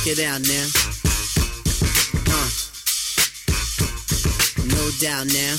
Check it out now. No doubt now.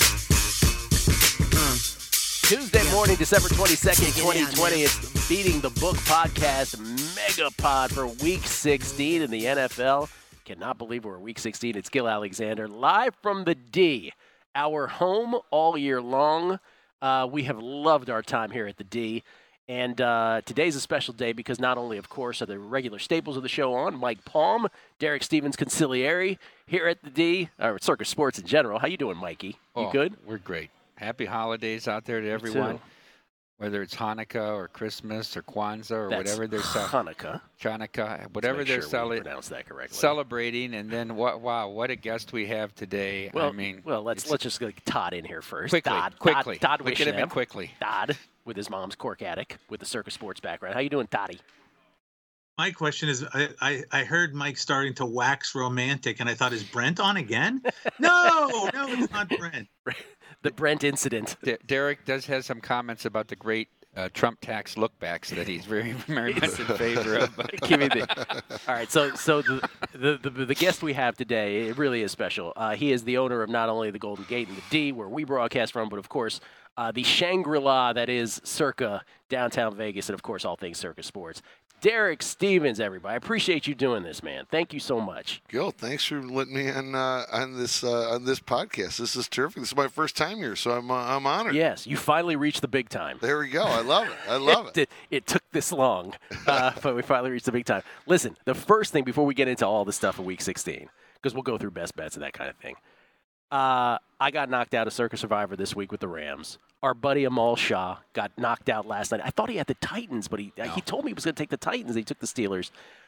Tuesday morning, December 22nd, 2020. It's Beating the Book podcast megapod for Week 16 in the NFL. Cannot believe we're Week 16. It's Gil Alexander live from the D, our home all year long. We have loved our time here at the D. And today's a special day because not only, of course, are the regular staples of the show on, Mike Palm, Derek Stevens Conciliary here at the D, or Circus Sports in general. How you doing, Mikey? You good? We're great. Happy holidays out there to everyone, whether it's Hanukkah or Christmas or Kwanzaa or whatever they're Hanukkah, whatever they're celebrating. And then what a guest we have today. Let's just get Todd in here first. Quickly. Todd Get him in quickly. Todd with his mom's cork attic with the Circus Sports background. How you doing, Toddy? My question is, I heard Mike starting to wax romantic, and I thought, is Brent on again? No, it's not Brent. The Brent incident. Derek does have some comments about the great Trump tax lookbacks that he's very, very much in favor of. All right, so the guest we have today, it really is special. He is the owner of not only the Golden Gate and the D, where we broadcast from, but of course the Shangri-La that is Circa downtown Vegas, and of course all things Circus Sports. Derek Stevens, everybody. I appreciate you doing this, man. Thank you so much. Gil, thanks for letting me on this podcast. This is terrific. This is my first time here, so I'm honored. Yes, you finally reached the big time. There we go. I love it. It took this long, but we finally reached the big time. Listen, the first thing before we get into all the stuff of Week 16, because we'll go through best bets and that kind of thing. I got knocked out of Circus Survivor this week with the Rams. Our buddy Amal Shah got knocked out last night. I thought he had the Titans, but he told me he was going to take the Titans. He took the Steelers.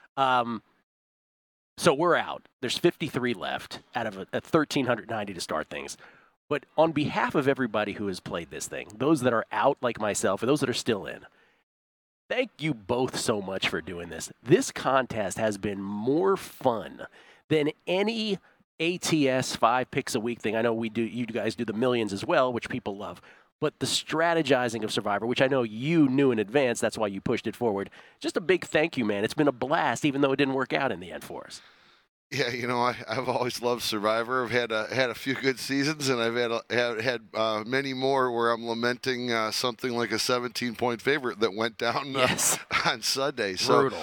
So we're out. There's 53 left out of a 1,390 to start things. But on behalf of everybody who has played this thing, those that are out like myself and those that are still in, thank you both so much for doing this. This contest has been more fun than any ATS 5 picks a week thing. I know you guys do the millions as well, which people love. But the strategizing of Survivor, which I know you knew in advance, that's why you pushed it forward. Just a big thank you, man. It's been a blast, even though it didn't work out in the end for us. Yeah, I've always loved Survivor. I've had a few good seasons, and I've had many more where I'm lamenting something like a 17-point favorite that went down on Sunday. So brutal.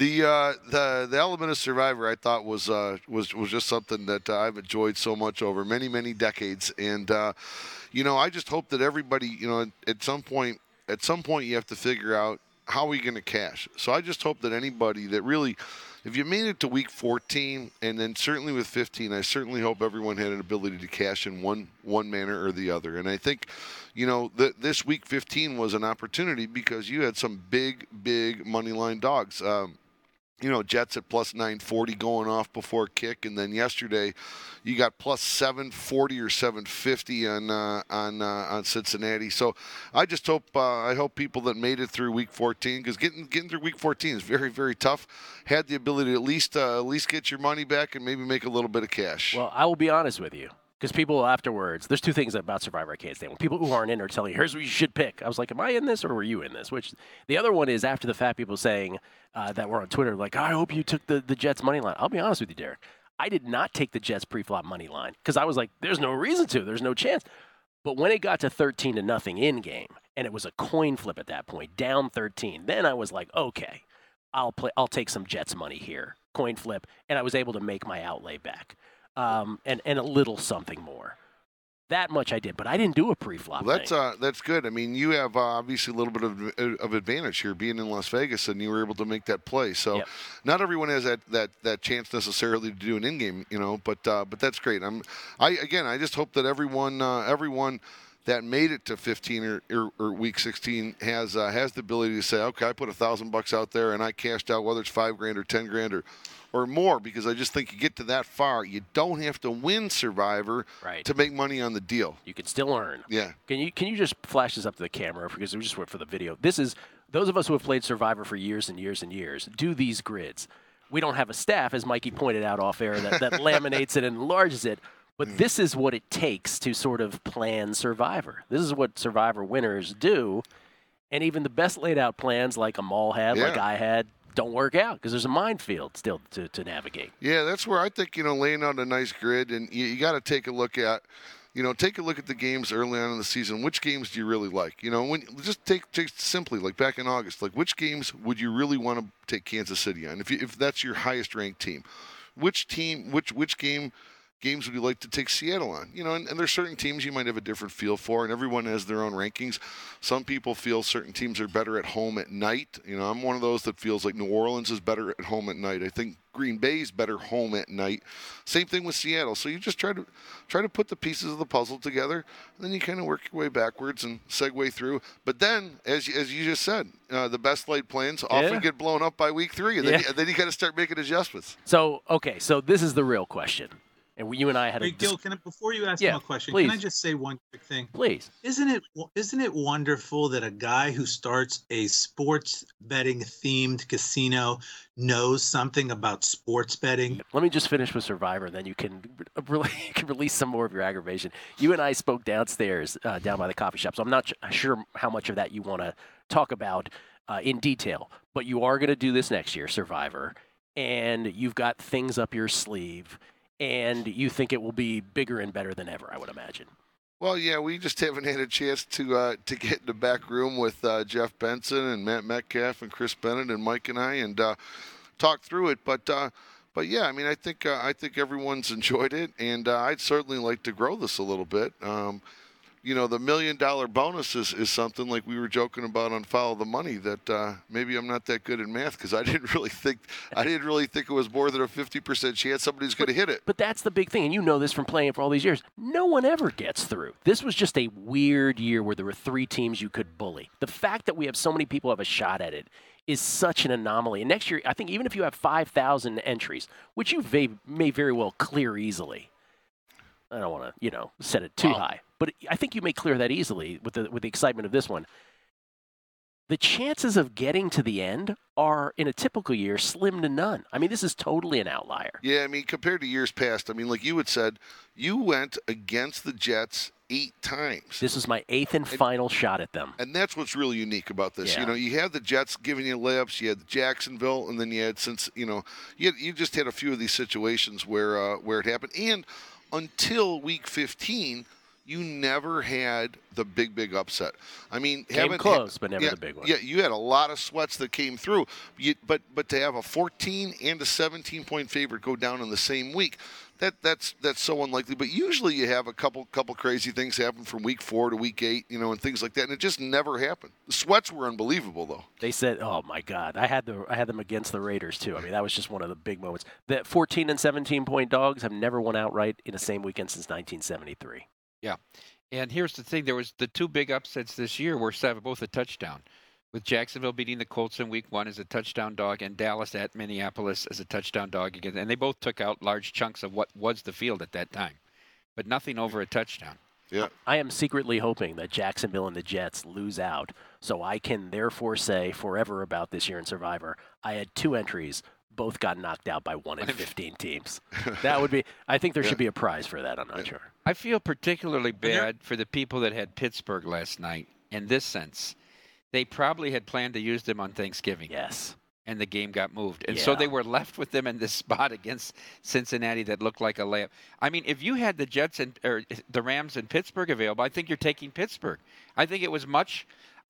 The element of Survivor I thought was just something that I've enjoyed so much over many, many decades, and I just hope that everybody, at some point you have to figure out how are you going to cash. So I just hope that anybody that really, if you made it to Week 14, and then certainly with 15, I certainly hope everyone had an ability to cash in one manner or the other. And I think, this Week 15 was an opportunity because you had some big money line dogs. Jets at plus 940 going off before kick, and then yesterday you got plus 740 or 750 on Cincinnati. So I just hope people that made it through Week 14, because getting through Week 14 is very, very tough, had the ability to at least get your money back and maybe make a little bit of cash. Well, I will be honest with you. Because people afterwards, there's two things about Survivor I can't stand. When people who aren't in are telling you, here's what you should pick. I was like, am I in this or were you in this? Which the other one is after the fact, people saying that were on Twitter, like, I hope you took the Jets money line. I'll be honest with you, Derek. I did not take the Jets pre-flop money line because I was like, there's no reason to. There's no chance. But when it got to 13-0 in game, and it was a coin flip at that point, down 13, then I was like, okay, I'll take some Jets money here, coin flip, and I was able to make my outlay back. And a little something more. That much I did, but I didn't do a pre-flop. Well, that's good. I mean, you have obviously a little bit of advantage here being in Las Vegas, and you were able to make that play. So, Not everyone has that chance necessarily to do an in-game, But that's great. I just hope that everyone that made it to 15 or Week 16 has the ability to say, okay, I put $1,000 out there and I cashed out, whether it's $5,000 or $10,000 or more, because I just think you get to that far, you don't have to win Survivor to make money on the deal. You can still earn. Yeah. Can you just flash this up to the camera, because we just went for the video. This is those of us who have played Survivor for years and years and years do these grids. We don't have a staff, as Mikey pointed out off air, that laminates it and enlarges it. But this is what it takes to sort of plan Survivor. This is what Survivor winners do. And even the best laid out plans like Amal had, like I had, don't work out because there's a minefield still to navigate. Yeah, that's where I think, laying out a nice grid, and you got to take a look at, take a look at the games early on in the season. Which games do you really like? When just take simply, like back in August, like which games would you really want to take Kansas City on if that's your highest ranked team? Which games would you like to take Seattle on? And there's certain teams you might have a different feel for, and everyone has their own rankings. Some people feel certain teams are better at home at night. I'm one of those that feels like New Orleans is better at home at night. I think Green Bay is better home at night. Same thing with Seattle. So you just try to put the pieces of the puzzle together, and then you kind of work your way backwards and segue through. But then, as you just said, the best laid plans often get blown up by week 3, and then you got to start making adjustments. So this is the real question. And you and I had Gil, before you ask him a question, please. Can I just say one quick thing? Please. Isn't it wonderful that a guy who starts a sports betting themed casino knows something about sports betting? Let me just finish with Survivor, and then you can release some more of your aggravation. You and I spoke downstairs, down by the coffee shop, so I'm not sure how much of that you want to talk about in detail. But you are going to do this next year, Survivor, and you've got things up your sleeve. And you think it will be bigger and better than ever, I would imagine. Well, yeah, we just haven't had a chance to get in the back room with Jeff Benson and Matt Metcalf and Chris Bennett and Mike and I and talk through it. But yeah, I mean, I think everyone's enjoyed it, and I'd certainly like to grow this a little bit. The $1 million bonus is something like we were joking about on Follow the Money that maybe I'm not that good in math because I didn't really think it was more than a 50% chance somebody's going to hit it. But that's the big thing, and you know this from playing for all these years. No one ever gets through. This was just a weird year where there were 3 teams you could bully. The fact that we have so many people have a shot at it is such an anomaly. And next year, I think even if you have 5,000 entries, which you may very well clear easily, I don't want to, set it too high. But I think you may clear that easily with the excitement of this one. The chances of getting to the end are, in a typical year, slim to none. I mean, this is totally an outlier. Yeah, I mean, compared to years past, I mean, like you had said, you went against the Jets 8 times. This is my 8th and final shot at them. And that's what's really unique about this. Yeah. You had the Jets giving you layups, you had Jacksonville, and then you had you just had a few of these situations where it happened. And until week 15, you never had the big upset. I mean, came close, but never the big one. Yeah, you had a lot of sweats that came through. But to have a 14 and a 17-point favorite go down in the same week, that's so unlikely. But usually you have a couple crazy things happen from week 4 to week 8, and things like that, and it just never happened. The sweats were unbelievable, though. They said, "Oh my God, I had them against the Raiders too." I mean, that was just one of the big moments. The 14 and 17-point dogs have never won outright in the same weekend since 1973. Yeah. And here's the thing. There was the 2 big upsets this year were both a touchdown, with Jacksonville beating the Colts in week 1 as a touchdown dog and Dallas at Minneapolis as a touchdown dog again. And they both took out large chunks of what was the field at that time, but nothing over a touchdown. Yeah. I am secretly hoping that Jacksonville and the Jets lose out, so I can therefore say forever about this year in Survivor, I had 2 entries. Both got knocked out by 1 in 15 teams. That would be. I think there should be a prize for that. I'm not sure. I feel particularly bad for the people that had Pittsburgh last night in this sense. They probably had planned to use them on Thanksgiving. Yes. And the game got moved. And so they were left with them in this spot against Cincinnati that looked like a layup. I mean, if you had the Jets or the Rams in Pittsburgh available, I think you're taking Pittsburgh. I think it was much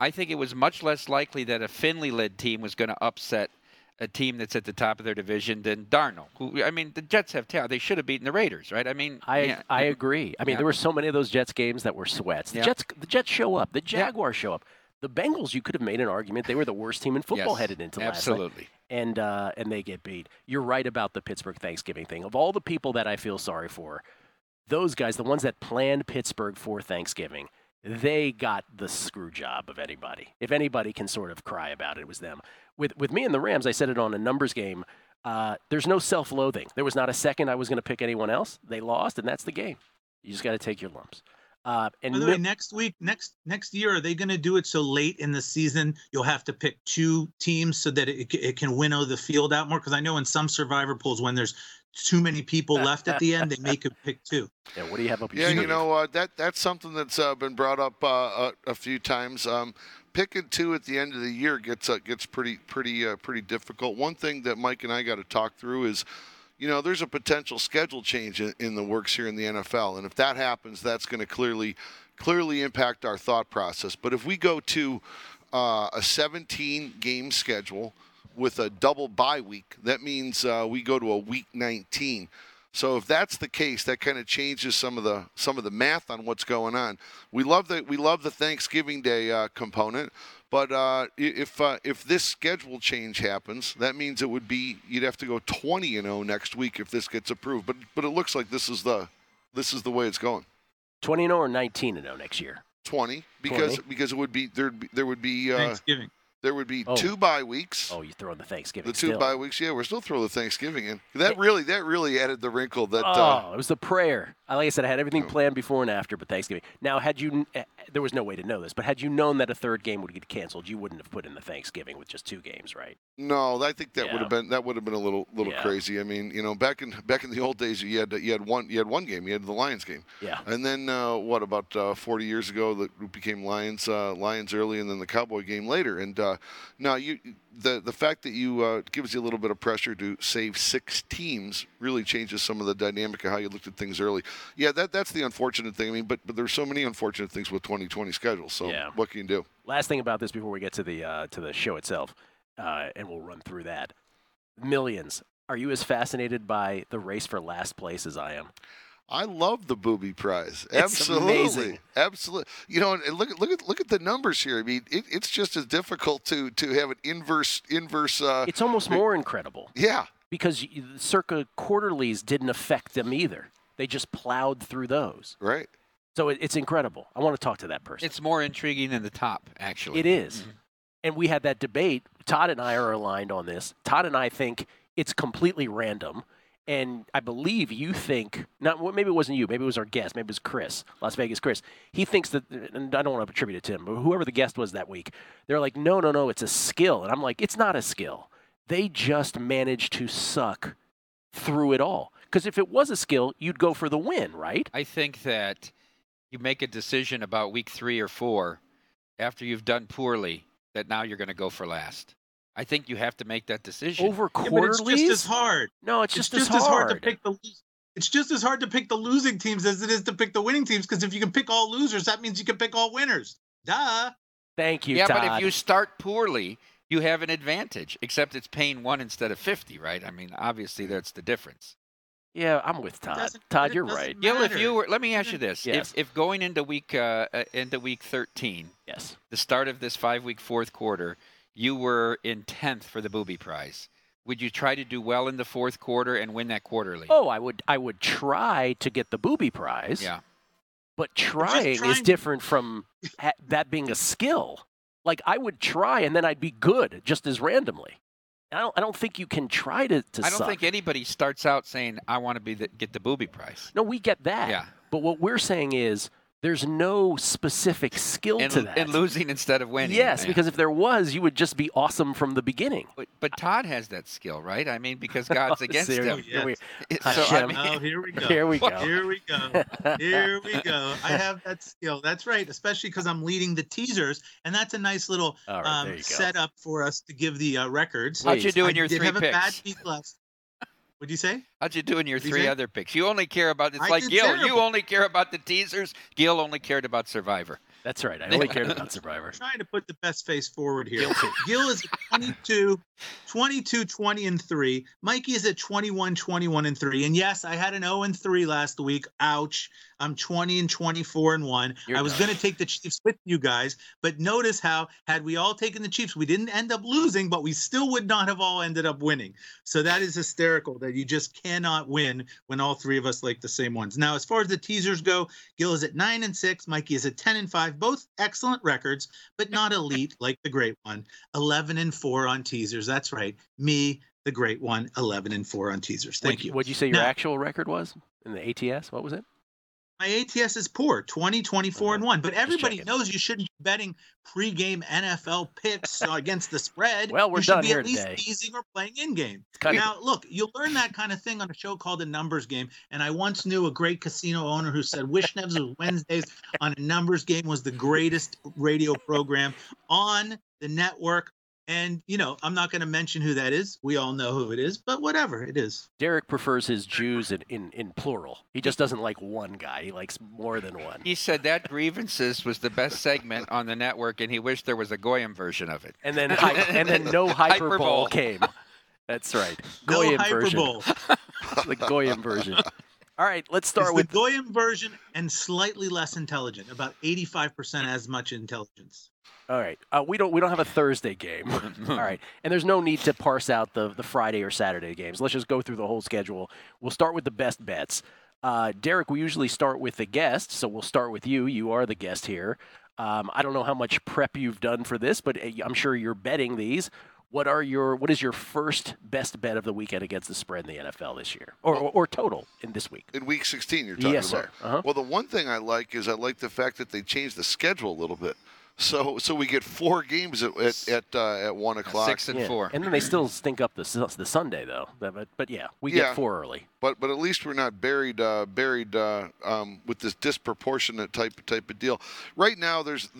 less likely that a Finley-led team was going to upset a team that's at the top of their division than Darnold. The Jets have talent. They should have beaten the Raiders, right? I mean, I agree. I mean, there were so many of those Jets games that were sweats. The Jets show up. The Jaguars show up. The Bengals, you could have made an argument they were the worst team in football headed into last night. Absolutely. And they get beat. You're right about the Pittsburgh Thanksgiving thing. Of all the people that I feel sorry for, those guys, the ones that planned Pittsburgh for Thanksgiving, they got the screw job of anybody. If anybody can sort of cry about it, it was them. With me and the Rams, I said it on a numbers game, there's no self-loathing. There was not a second I was going to pick anyone else. They lost, and that's the game. You just got to take your lumps. And by the way, next year, are they going to do it so late in the season you'll have to pick 2 teams so that it can winnow the field out more? Because I know in some Survivor pools, when there's too many people left at the end, they make a pick 2. Yeah, what do you have up? Yeah, that's something that's been brought up a few times. picking 2 at the end of the year gets pretty difficult. One thing that Mike and I got to talk through is, there's a potential schedule change in the works here in the NFL, and if that happens, that's going to clearly impact our thought process. But if we go to a 17-game schedule with a double bye week, that means we go to a week 19. So if that's the case, that kind of changes some of the math on what's going on. We love the Thanksgiving Day component, but if this schedule change happens, that means you'd have to go 20-0 next week if this gets approved. But it looks like this is the way it's going. 20-0 or 19-0 next year? 20 because it would be there would be Thanksgiving. There would be 2 bye weeks. Oh, you throw in the Thanksgiving. The 2 bye weeks, yeah, we're still throwing the Thanksgiving in. That really added the wrinkle that. It was the prayer. Like I said, I had everything planned before and after, but Thanksgiving. Now, there was no way to know this, but had you known that a third game would get canceled, you wouldn't have put in the Thanksgiving with just 2 games, right? No, I think that would have been a little crazy. I mean, back in the old days, you had one game, you had the Lions game. Yeah. And then about 40 years ago, the group became Lions early, and then the Cowboy game later. And now the fact that you gives you a little bit of pressure to save 6 teams really changes some of the dynamic of how you looked at things early. Yeah, that's the unfortunate thing. I mean, but there's so many unfortunate things with 2020 schedules. So what can you do? Last thing about this before we get to the show itself, and we'll run through that. Millions. Are you as fascinated by the race for last place as I am? I love the Booby Prize. It's amazing. Absolutely. And look at the numbers here. I mean, it's just as difficult to have an inverse. It's almost more incredible. Yeah. Because circa quarterlies didn't affect them either. They just plowed through those. Right. So it's incredible. I want to talk to that person. It's more intriguing than the top, actually. It is. Mm-hmm. And we had that debate. Todd and I are aligned on this. Todd and I think it's completely random. And I believe you think, maybe it wasn't you, maybe it was our guest, maybe it was Chris, Las Vegas Chris. He thinks that, and I don't want to attribute it to him, but whoever the guest was that week, they're like, no, it's a skill. And I'm like, it's not a skill. They just managed to suck through it all. Because if it was a skill, you'd go for the win, right? I think that you make a decision about week 3 or 4 after you've done poorly that now you're going to go for last. I think you have to make that decision. Over quarterlies? It's just as hard. No, it's just as hard to pick it's just as hard to pick the losing teams as it is to pick the winning teams, because if you can pick all losers, that means you can pick all winners. Duh. Thank you, Todd. But if you start poorly, you have an advantage, except it's paying 1 instead of 50, right? I mean, obviously that's the difference. Yeah, I'm with Todd. Todd, you're right. Gil, let me ask you this: yes. if going into week 13, yes, the start of this 5-week fourth quarter, you were in 10th for the Booby Prize, would you try to do well in the fourth quarter and win that quarterly? Oh, I would try to get the Booby Prize. Yeah. But trying is different from that being a skill. Like, I would try and then I'd be good just as randomly. I don't think you can try to I don't think anybody starts out saying, I want to get the Booby Prize. No, we get that. Yeah. But what we're saying is, there's no specific skill to that. And losing instead of winning. Yes, because if there was, you would just be awesome from the beginning. But Todd has that skill, right? I mean, because God's against him. Yes. Here we go. Here we go. I have that skill. That's right, especially because I'm leading the teasers, and that's a nice little setup for us to give the records. How'd you do in your 3 have picks? A bad week last. What'd you say? How'd you do in your 3 other picks? You only care about, it's like Gil. Terrible. You only care about the teasers. Gil only cared about Survivor. That's right. I only cared about Survivor. I'm trying to put the best face forward here. Gil is at 20-20-3. Mikey is at 21-21-3. And yes, I had an 0-3 last week. Ouch. I'm 20-24-1. I was going to take the Chiefs with you guys, but notice how, had we all taken the Chiefs, we didn't end up losing, but we still would not have all ended up winning. So that is hysterical that you just cannot win when all 3 of us like the same ones. Now, as far as the teasers go, Gil is at 9-6. Mikey is at 10-5. Both excellent records, but not elite like the great one. 11-4 on teasers. That's right. Me, the great one, 11-4 on teasers. Thank you. What'd you say your actual record was in the ATS? What was it? My ATS is poor, 20, 24, and 1. But everybody checking. knows you shouldn't be betting pregame NFL picks against the spread. Well, we're you should done be here at least today. teasing or playing in-game. kind of- Now, look, you'll learn that kind of thing on a show called The Numbers Game. And I once knew a great casino owner who said Wishnev's Wednesdays on a Numbers Game was the greatest radio program on the network. And, I'm not going to mention who that is. We all know who it is, but whatever it is. Derek prefers his Jews in plural. He just doesn't like one guy. He likes more than one. He said that Grievances was the best segment on the network, and he wished there was a Goyim version of it. And then no hyperbole Hyperbole. came. That's right. No Goyim version. hyperbole. The Goyim version. All right, let's start It's with the Goyim version and slightly less intelligent, about 85% as much intelligence. All right. We don't have a Thursday game. All right. And there's no need to parse out the Friday or Saturday games. Let's just go through the whole schedule. We'll start with the best bets. Derek, we usually start with the guest, so we'll start with you. You are the guest here. I don't know how much prep you've done for this, but I'm sure you're betting these. What is your first best bet of the weekend against the spread in the NFL this year, or total in this week? In Week 16, you're talking Yes, about. sir. Uh-huh. Well, the one thing I like is the fact that they changed the schedule a little bit. So we get 4 games at 1 o'clock. 6 and 4. And then they still stink up the Sunday though. But yeah, we get 4 early. But at least we're not buried with this disproportionate type of deal. Right now, there's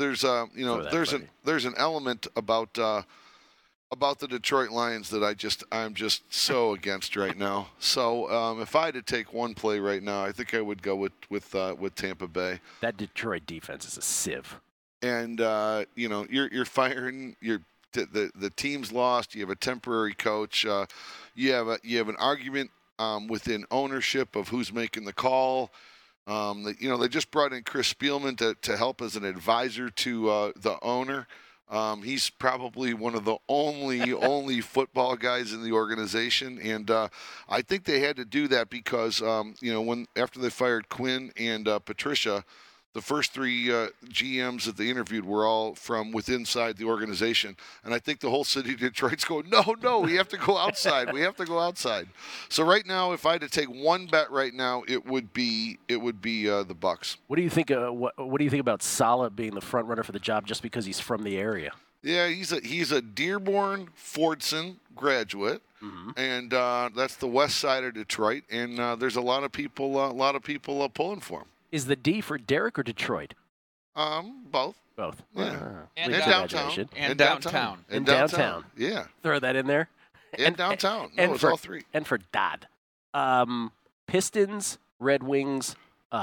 an element about the Detroit Lions that I'm just so against right now. So if I had to take one play right now, I think I would go with Tampa Bay. That Detroit defense is a sieve. And you're firing the team's lost. You have a temporary coach. You have an argument within ownership of who's making the call. They just brought in Chris Spielman to help as an advisor to the owner. He's probably one of the only football guys in the organization, and I think they had to do that because after they fired Quinn and Patricia, the first 3 GMs that they interviewed were all from inside the organization, and I think the whole city of Detroit's going, no, we have to go outside. We have to go outside. So right now, if I had to take one bet right now, it would be the Bucks. What do you think? What do you think about Saleh being the front runner for the job just because he's from the area? Yeah, he's a Dearborn Fordson graduate, and that's the west side of Detroit, and there's a lot of people pulling for him. Is the D for Derek or Detroit? Both. Both. Yeah. And downtown. And downtown. And downtown. Yeah. Throw that in there. And downtown. No, and it's for all 3. And for Dad, Pistons, Red Wings,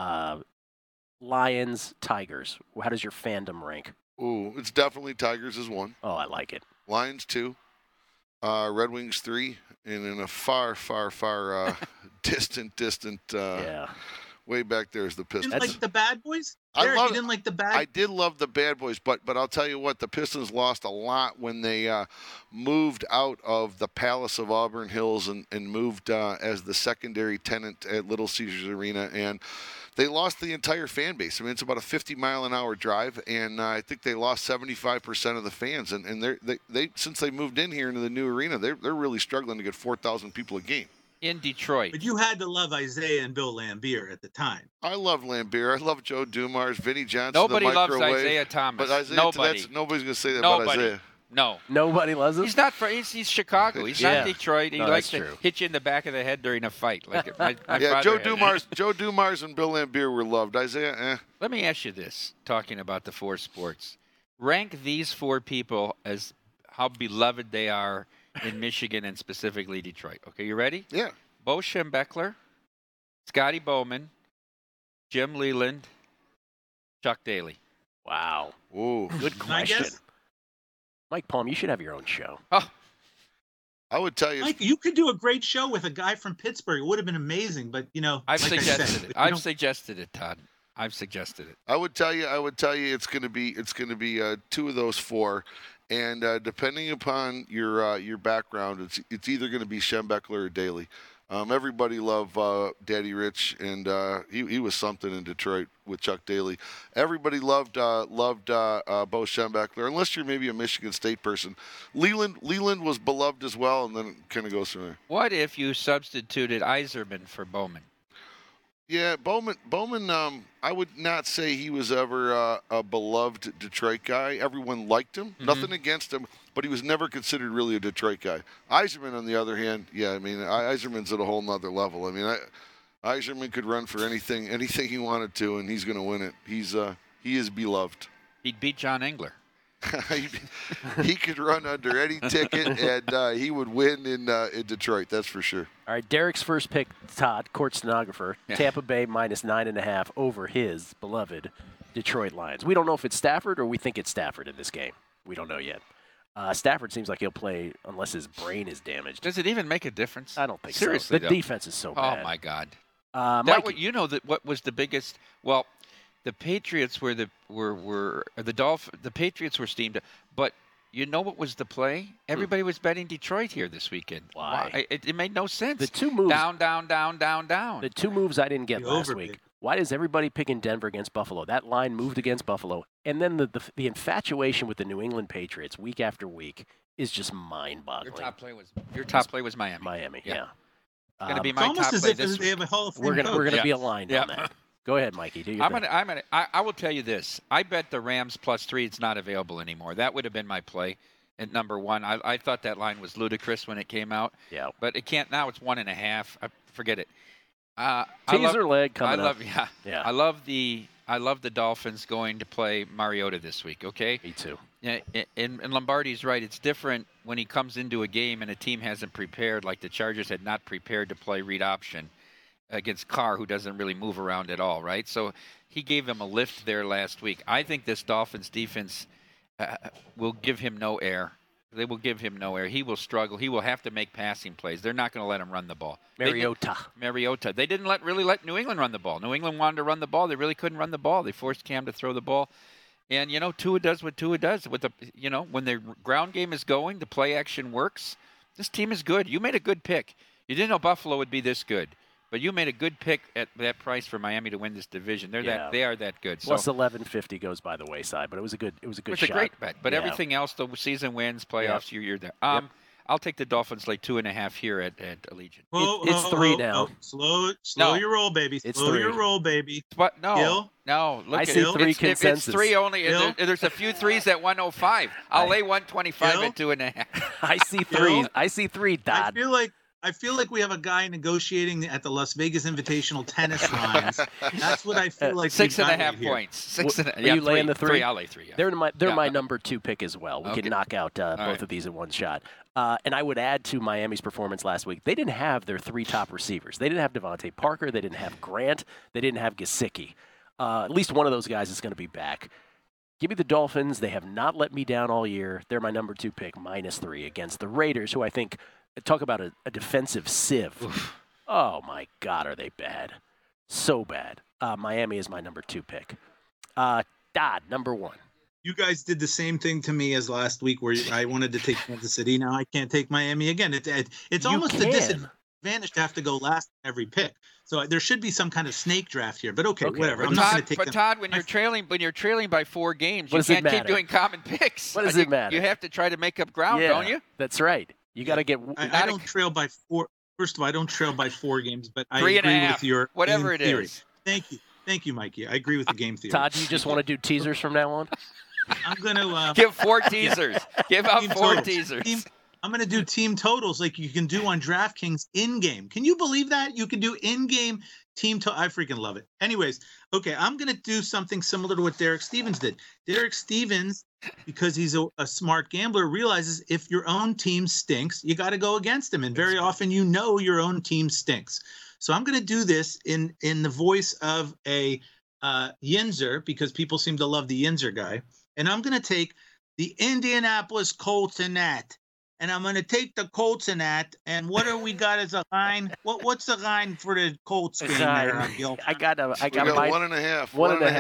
Lions, Tigers. How does your fandom rank? Ooh, it's definitely Tigers is 1. Oh, I like it. Lions 2. Red Wings 3. And in a far distant way back there is the Pistons. Didn't like the Bad Boys? I Derek, love you didn't like the Bad I did love the Bad Boys, but I'll tell you what, the Pistons lost a lot when they moved out of the Palace of Auburn Hills and moved as the secondary tenant at Little Caesars Arena, and they lost the entire fan base. I mean, it's about a 50-mile-an-hour drive, and I think they lost 75% of the fans. And they since they moved in here into the new arena, they're really struggling to get 4,000 people a game. In Detroit. But you had to love Isaiah and Bill Lambier at the time. I love Lambier. I love Joe Dumars, Vinnie Johnson. Nobody the loves microwave. Isaiah Thomas. But Isaiah, Nobody. Nobody's going to say that about Nobody. Isaiah. No. Nobody loves him? He's not. He's Chicago. He's Yeah. not Detroit. He No, likes that's to true. hit you in the back of the head during a fight. Like my Yeah, father Joe had. Dumars and Bill Lambier were loved. Isaiah, Let me ask you this: talking about the 4 sports, rank these 4 people as how beloved they are in Michigan and specifically Detroit. Okay, you ready? Yeah. Bo Schembechler, Scotty Bowman, Jim Leland, Chuck Daly. Wow. Ooh. Good And I question. guess, Mike Palm, you should have your own show. Oh, I would tell you. Mike, you could do a great show with a guy from Pittsburgh. It would have been amazing, but I've like I suggested said, it. you I've know, suggested it, Todd. I've suggested it. I would tell you. It's going to be 2 of those 4, and depending upon your background, it's either going to be Schembechler or Daly. Everybody loved Daddy Rich, and he was something in Detroit with Chuck Daly. Everybody loved Bo Schembechler, unless you're maybe a Michigan State person. Leland was beloved as well, and then kind of goes from there. What if you substituted Iserman for Bowman? Yeah, Bowman. I would not say he was ever a beloved Detroit guy. Everyone liked him. Nothing against him, but he was never considered really a Detroit guy. Yzerman, on the other hand, yeah, I mean, Yzerman's at a whole nother level. I mean, Yzerman could run for anything he wanted to, and he's going to win it. He is beloved. He'd beat John Engler. He could run under any ticket, and he would win in Detroit. That's for sure. All right, Derek's first pick, Todd, court stenographer. Yeah. Tampa Bay minus 9.5 over his beloved Detroit Lions. We don't know if it's Stafford or we think it's Stafford in this game. We don't know yet. Stafford seems like he'll play unless his brain is damaged. Does it even make a difference? I don't think Seriously, so. The defense is so bad. Oh, my God. What was the biggest – well, the Patriots were the Patriots were steamed up, but you know what was the play? Everybody was betting Detroit here this weekend. Why? It made no sense. The two moves down. The two moves I didn't get last week. Why is everybody picking Denver against Buffalo? That line moved against Buffalo, and then the infatuation with the New England Patriots week after week is just mind-boggling. Your top play was Miami. Miami, yeah. It's going to be my top play this week. They have a Hall of Fame We're going to be aligned on that. Go ahead, Mikey. Do your thing. I will tell you this. I bet the Rams +3. It's not available anymore. That would have been my play at number one. I thought that line was ludicrous when it came out. Yeah. But it can't now. It's 1.5. Forget it. Teaser leg coming up. Yeah. I love the Dolphins going to play Mariota this week. Okay. Me too. Yeah. And Lombardi's right. It's different when he comes into a game and a team hasn't prepared, like the Chargers had not prepared to play read option against Carr, who doesn't really move around at all, right? So he gave them a lift there last week. I think this Dolphins defense will give him no air. They will give him no air. He will struggle. He will have to make passing plays. They're not going to let him run the ball. Mariota. They didn't really let New England run the ball. New England wanted to run the ball. They really couldn't run the ball. They forced Cam to throw the ball. And, Tua does what Tua does. When their ground game is going, the play action works. This team is good. You made a good pick. You didn't know Buffalo would be this good. But you made a good pick at that price for Miami to win this division. They are that good. Plus 1150 goes by the wayside, but it was a good shot. It's a great bet. But everything else, the season wins, playoffs, you're there. I'll take the Dolphins like 2.5 here at Allegiant. It's 3 now. Slow your roll, baby. Slow your roll, baby. But no. Look, I see 3 consensus. It's 3 only. There's a few threes at 105. I'll lay 125 at 2.5. I see 3. I see 3, Dodd. I feel like we have a guy negotiating at the Las Vegas Invitational tennis lines. That's what I feel like. 6.5 points. Are you laying the 3? I'll lay 3. Yeah. They're my number 2 pick as well. We can knock out both of these in one shot. And I would add to Miami's performance last week, they didn't have their 3 top receivers. They didn't have Devontae Parker. They didn't have Grant. They didn't have Gesicki. At least one of those guys is going to be back. Give me the Dolphins. They have not let me down all year. They're my number 2 pick, -3 against the Raiders, who I think – talk about a defensive sieve. Oof. Oh, my God, are they bad. So bad. Miami is my number 2 pick. Dodd, number 1. You guys did the same thing to me as last week where I wanted to take Kansas City. Now I can't take Miami again. It's almost a disadvantage to have to go last every pick. So there should be some kind of snake draft here. But okay. Whatever. I'm not going to take them. Todd, when you're trailing by 4 games, you can't keep doing common picks. What does it matter? You have to try to make up ground, don't you? That's right. You got to get. I don't trail by 4. First of all, I don't trail by 4 games, but I 3.5, agree with your whatever it theory. is. Thank you, Mikey. I agree with the game theory. Todd, do you just want to do teasers from now on? I'm gonna give 4 teasers. Give out 4 teasers. I'm gonna do team totals like you can do on DraftKings in game. Can you believe that you can do in game team total? I freaking love it. Anyways, okay, I'm gonna do something similar to what Derek Stevens did. Derek Stevens, because he's a smart gambler, realizes if your own team stinks, you got to go against him, and very often your own team stinks. So I'm gonna do this in the voice of a Yinzer, because people seem to love the Yinzer guy. And I'm going to take the Indianapolis Colts in that. And I'm going to take the Colts in that. And what do we got as a line? What's the line for the Colts game there, Gil? I got 1.5.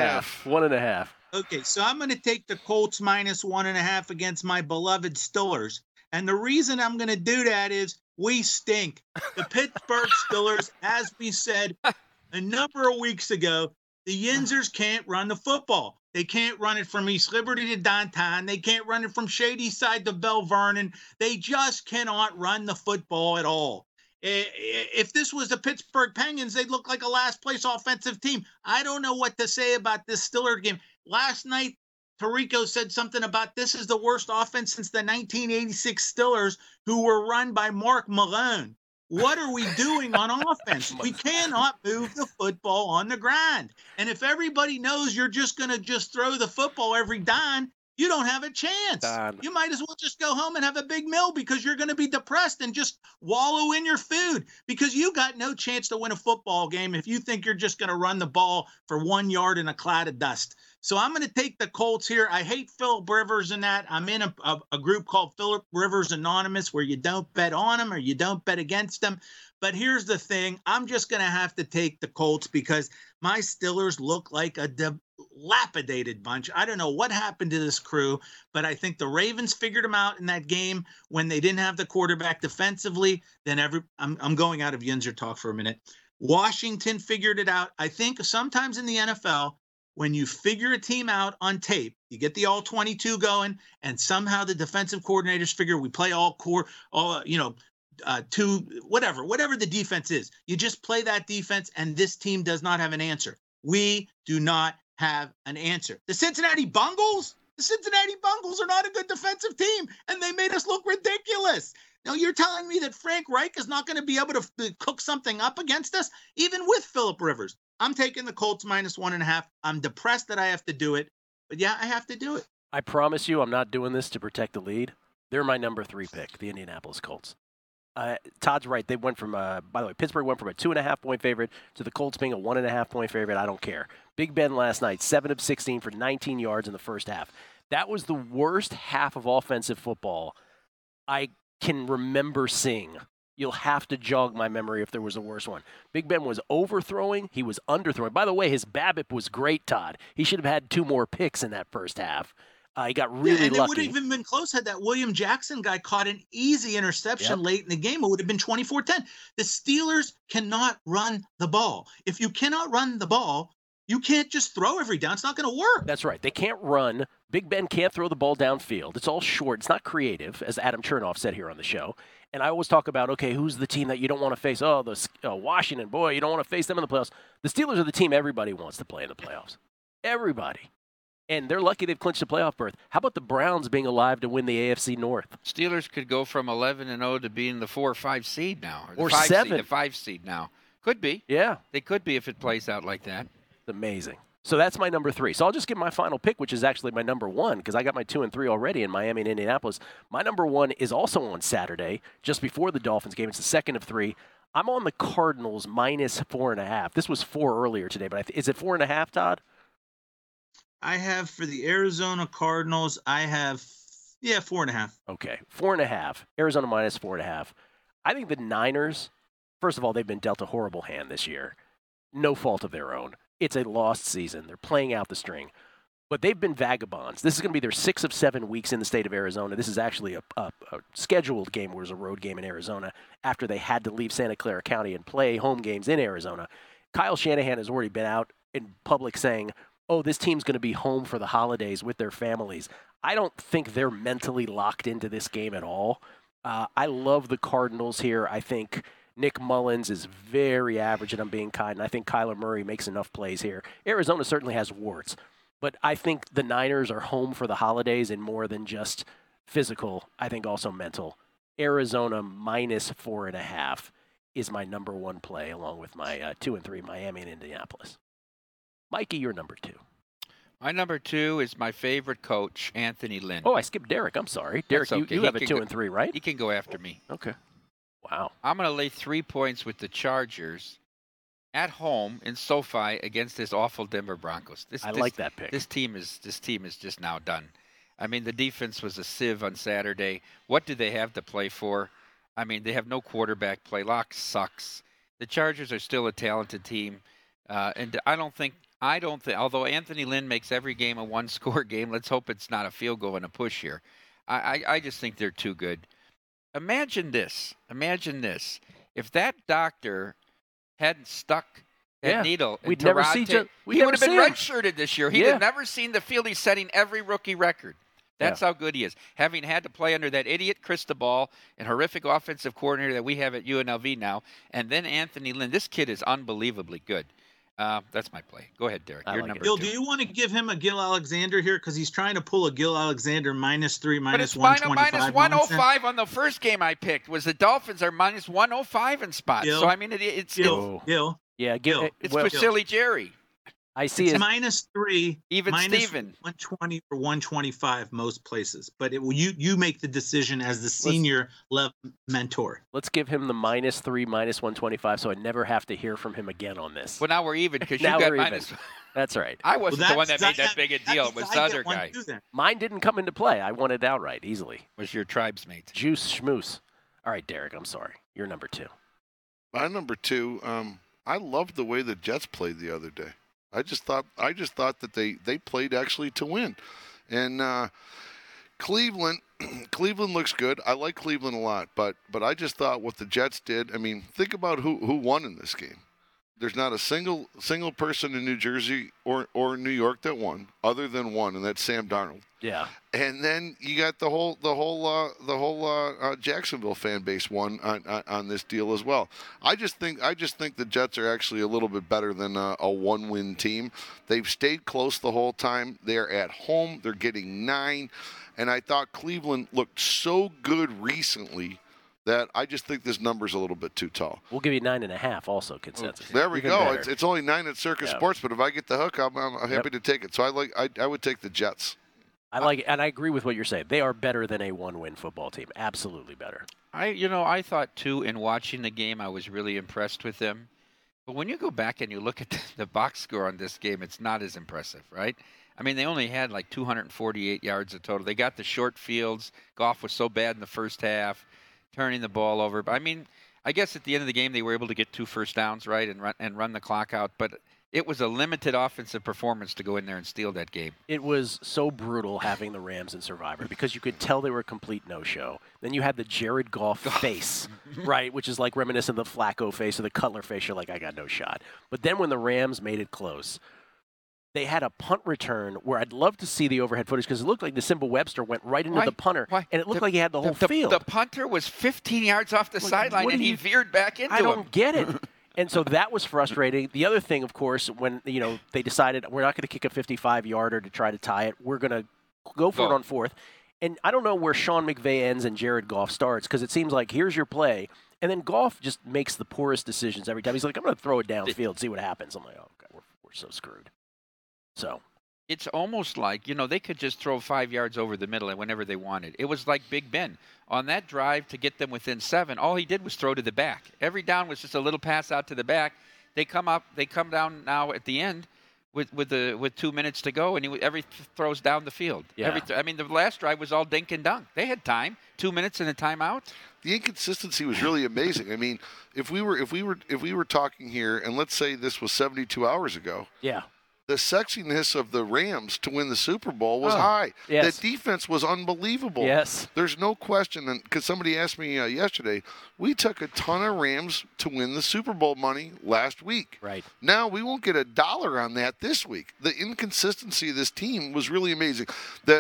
1.5. Okay, so I'm going to take the Colts -1.5 against my beloved Steelers. And the reason I'm going to do that is we stink. The Pittsburgh Steelers, as we said a number of weeks ago, the Yinzers can't run the football. They can't run it from East Liberty to downtown. They can't run it from Shady Side to Bell Vernon. They just cannot run the football at all. If this was the Pittsburgh Penguins, they'd look like a last-place offensive team. I don't know what to say about this Steelers game. Last night, Tirico said something about this is the worst offense since the 1986 Steelers, who were run by Mark Malone. What are we doing on offense? We cannot move the football on the grind. And if everybody knows you're just going to just throw the football every down, you don't have a chance. You might as well just go home and have a big meal because you're going to be depressed and just wallow in your food because you got no chance to win a football game if you think you're just going to run the ball for 1 yard in a cloud of dust. So I'm going to take the Colts here. I hate Philip Rivers in that. I'm in a group called Philip Rivers Anonymous where you don't bet on him or you don't bet against him. But here's the thing. I'm just going to have to take the Colts because my Steelers look like a dilapidated bunch. I don't know what happened to this crew, but I think the Ravens figured them out in that game when they didn't have the quarterback defensively. Then I'm going out of Yinzer talk for a minute. Washington figured it out. I think sometimes in the NFL, when you figure a team out on tape, you get the all 22 going, and somehow the defensive coordinators figure we play whatever the defense is. You just play that defense, and this team does not have an answer. We do not have an answer. The Cincinnati Bungles are not a good defensive team, and they made us look ridiculous. Now, you're telling me that Frank Reich is not going to be able to cook something up against us, even with Philip Rivers? I'm taking the Colts -1.5. I'm depressed that I have to do it, but yeah, I have to do it. I promise you I'm not doing this to protect the lead. They're my number 3 pick, the Indianapolis Colts. Todd's right. They went from, by the way, Pittsburgh went from a 2.5-point favorite to the Colts being a 1.5-point favorite. I don't care. Big Ben last night, 7 of 16 for 19 yards in the first half. That was the worst half of offensive football I can remember seeing. You'll have to jog my memory if there was a worse one. Big Ben was overthrowing. He was underthrowing. By the way, his BABIP was great, Todd. He should have had 2 more picks in that first half. He got really and lucky. It would have even been close had that William Jackson guy caught an easy interception late in the game. It would have been 24-10. The Steelers cannot run the ball. If you cannot run the ball, you can't just throw every down. It's not going to work. That's right. They can't run. Big Ben can't throw the ball downfield. It's all short. It's not creative, as Adam Chernoff said here on the show. And I always talk about, okay, who's the team that you don't want to face? Oh, Washington, boy, you don't want to face them in the playoffs. The Steelers are the team everybody wants to play in the playoffs. Everybody. And they're lucky they've clinched a playoff berth. How about the Browns being alive to win the AFC North? Steelers could go from 11-0 to being the 4 or 5 seed now. Or 7. The 5 seed now. Could be. Yeah. They could be if it plays out like that. It's amazing. So that's my number 3. So I'll just give my final pick, which is actually my number 1, because I got my 2 and 3 already in Miami and Indianapolis. My number 1 is also on Saturday, just before the Dolphins game. It's the second of 3. I'm on the Cardinals -4.5. This was 4 earlier today, but is it 4.5, Todd? I have for the Arizona Cardinals, 4.5. Okay, 4.5. Arizona -4.5. I think the Niners, first of all, they've been dealt a horrible hand this year. No fault of their own. It's a lost season. They're playing out the string. But they've been vagabonds. This is going to be their 6 of 7 weeks in the state of Arizona. This is actually a scheduled game where it was a road game in Arizona after they had to leave Santa Clara County and play home games in Arizona. Kyle Shanahan has already been out in public saying, oh, this team's going to be home for the holidays with their families. I don't think they're mentally locked into this game at all. I love the Cardinals here. I think Nick Mullins is very average, and I'm being kind, and I think Kyler Murray makes enough plays here. Arizona certainly has warts, but I think the Niners are home for the holidays and more than just physical, I think also mental. Arizona -4.5 is my number 1 play, along with my 2 and 3, Miami and Indianapolis. Mikey, you're number 2. My number 2 is my favorite coach, Anthony Lynn. Oh, I skipped Derek. I'm sorry. Derek, okay. you have a 2 and 3, right? He can go after me. Okay. Wow. I'm going to lay 3 points with the Chargers at home in SoFi against this awful Denver Broncos. I like that pick. This team is just now done. I mean, the defense was a sieve on Saturday. What do they have to play for? I mean, they have no quarterback play. Locke sucks. The Chargers are still a talented team, and I don't think. Although Anthony Lynn makes every game a 1-score game, let's hope it's not a field goal and a push here. I just think they're too good. Imagine this. If that doctor hadn't stuck that needle in we'd never see he would have been redshirted this year. He'd have never seen the field. He's setting every rookie record. That's how good he is. Having had to play under that idiot Cristobal and horrific offensive coordinator that we have at UNLV now, and then Anthony Lynn, this kid is unbelievably good. That's my play. Go ahead, Derek. You're number 2. Gil, do you want to give him a Gil Alexander here? Because he's trying to pull a Gil Alexander -3, but it's -125. minus 105 on the first game I picked. Was the Dolphins are minus 105 in spots. Gil, so, I mean, it's Gil. Yeah, Gil. It's for silly Jerry. I see it's it. -3, Even Steven. 120 or 125 most places. But you make the decision as the senior level mentor. Let's give him the -3, -125, so I never have to hear from him again on this. Well, now we're even because you Now got we're minus. even. That's right. I wasn't Well, the one that made that big a deal. It that's was the other one guy. too, then. Mine didn't come into play. I won it outright, easily. Was your tribesmate. Juice schmoose. All right, Derek, I'm sorry. You're number 2. My number 2, I loved the way the Jets played the other day. I just thought that they played actually to win. And Cleveland looks good. I like Cleveland a lot, but I just thought what the Jets did, I mean, think about who won in this game. There's not a single person in New Jersey or New York that won, other than one, and that's Sam Darnold. Yeah. And then you got the whole Jacksonville fan base won on this deal as well. I just think the Jets are actually a little bit better than a one-win team. They've stayed close the whole time. They're at home. They're getting 9, and I thought Cleveland looked so good recently that I just think this number's a little bit too tall. We'll give you 9.5 also consensus. There we Even go. better. It's only 9 at Circus Sports, but if I get the hook, I'm happy to take it. So I would take the Jets. I like it, and I agree with what you're saying. They are better than a one-win football team. Absolutely better. I thought too in watching the game I was really impressed with them. But when you go back and you look at the box score on this game, it's not as impressive, right? I mean, they only had like 248 yards of total. They got the short fields. Goff was so bad in the first half, turning the ball over. But I mean, I guess at the end of the game they were able to get 2 first downs, right, and run the clock out. But it was a limited offensive performance to go in there and steal that game. It was so brutal having the Rams in Survivor because you could tell they were a complete no-show. Then you had the Jared Goff face, right, which is like reminiscent of the Flacco face or the Cutler face. You're like, I got no shot. But then when the Rams made it close, they had a punt return where I'd love to see the overhead footage because it looked like December Webster went right into the punter, and it looked like he had the whole field. The punter was 15 yards off the sideline, and he veered back into him. I don't get it. And so that was frustrating. The other thing, of course, when they decided we're not going to kick a 55-yarder to try to tie it, we're going to go for it on 4th. And I don't know where Sean McVay ends and Jared Goff starts because it seems like here's your play, and then Goff just makes the poorest decisions every time. He's like, I'm going to throw it downfield, see what happens. I'm like, oh, God, we're so screwed. So it's almost like, they could just throw 5 yards over the middle and whenever they wanted. It was like Big Ben. On that drive to get them within 7, all he did was throw to the back. Every down was just a little pass out to the back. They come down now at the end with 2 minutes to go, and every throws down the field. Yeah. The last drive was all dink and dunk. They had time, 2 minutes and a timeout. The inconsistency was really amazing. I mean, if we were talking here, and let's say this was 72 hours ago. Yeah. The sexiness of the Rams to win the Super Bowl was high. Yes. The defense was unbelievable. Yes. There's no question. And because somebody asked me yesterday, we took a ton of Rams to win the Super Bowl money last week. Right. Now we won't get $1 on that this week. The inconsistency of this team was really amazing. That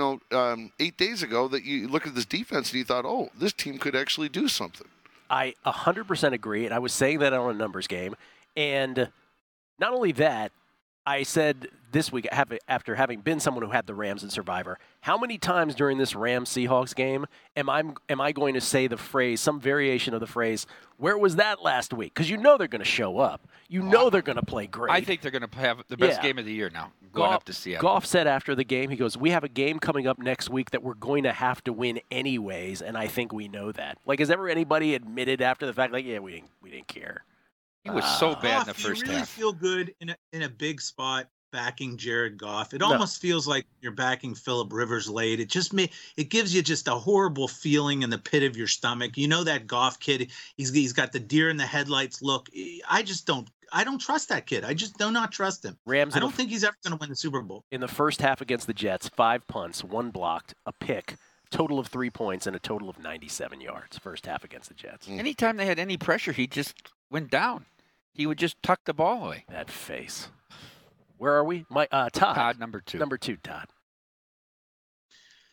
8 days ago, that you look at this defense and you thought, oh, this team could actually do something. I 100% agree, and I was saying that on a numbers game. And not only that, I said this week, after having been someone who had the Rams in Survivor, how many times during this Rams-Seahawks game am I going to say the phrase, some variation of the phrase, where was that last week? Because they're going to show up. They're going to play great. I think they're going to have the best game of the year now, going up to Seattle. Goff said after the game, he goes, we have a game coming up next week that we're going to have to win anyways, and I think we know that. Like, has ever anybody admitted after the fact, like, yeah, we didn't care? He was so bad in the first half. You really feel good in a big spot backing Jared Goff. It almost feels like you're backing Phillip Rivers late. It gives you just a horrible feeling in the pit of your stomach. That Goff kid, he's got the deer in the headlights look. I don't trust that kid. I just do not trust him. Rams. I don't think he's ever going to win the Super Bowl. In the first half against the Jets, 5 punts, 1 blocked, a pick, total of 3 points, and a total of 97 yards. First half against the Jets. Anytime they had any pressure, he just went down. He would just tuck the ball away. That face. Where are we? Todd. Todd, number 2. Number 2, Todd.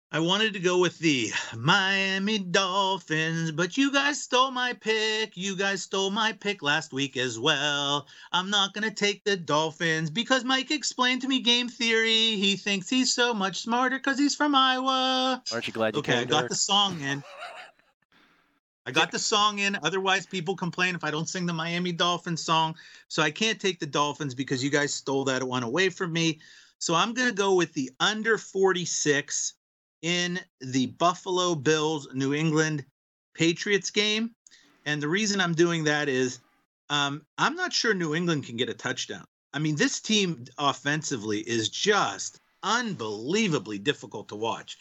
I wanted to go with the Miami Dolphins, but you guys stole my pick. You guys stole my pick last week as well. I'm not going to take the Dolphins because Mike explained to me game theory. He thinks he's so much smarter because he's from Iowa. Aren't you glad you Okay, came, I got Derek? the song in. Otherwise, people complain if I don't sing the Miami Dolphins song. So I can't take the Dolphins because you guys stole that one away from me. So I'm going to go with the under 46 in the Buffalo Bills New England Patriots game. And the reason I'm doing that is I'm not sure New England can get a touchdown. I mean, this team offensively is just unbelievably difficult to watch.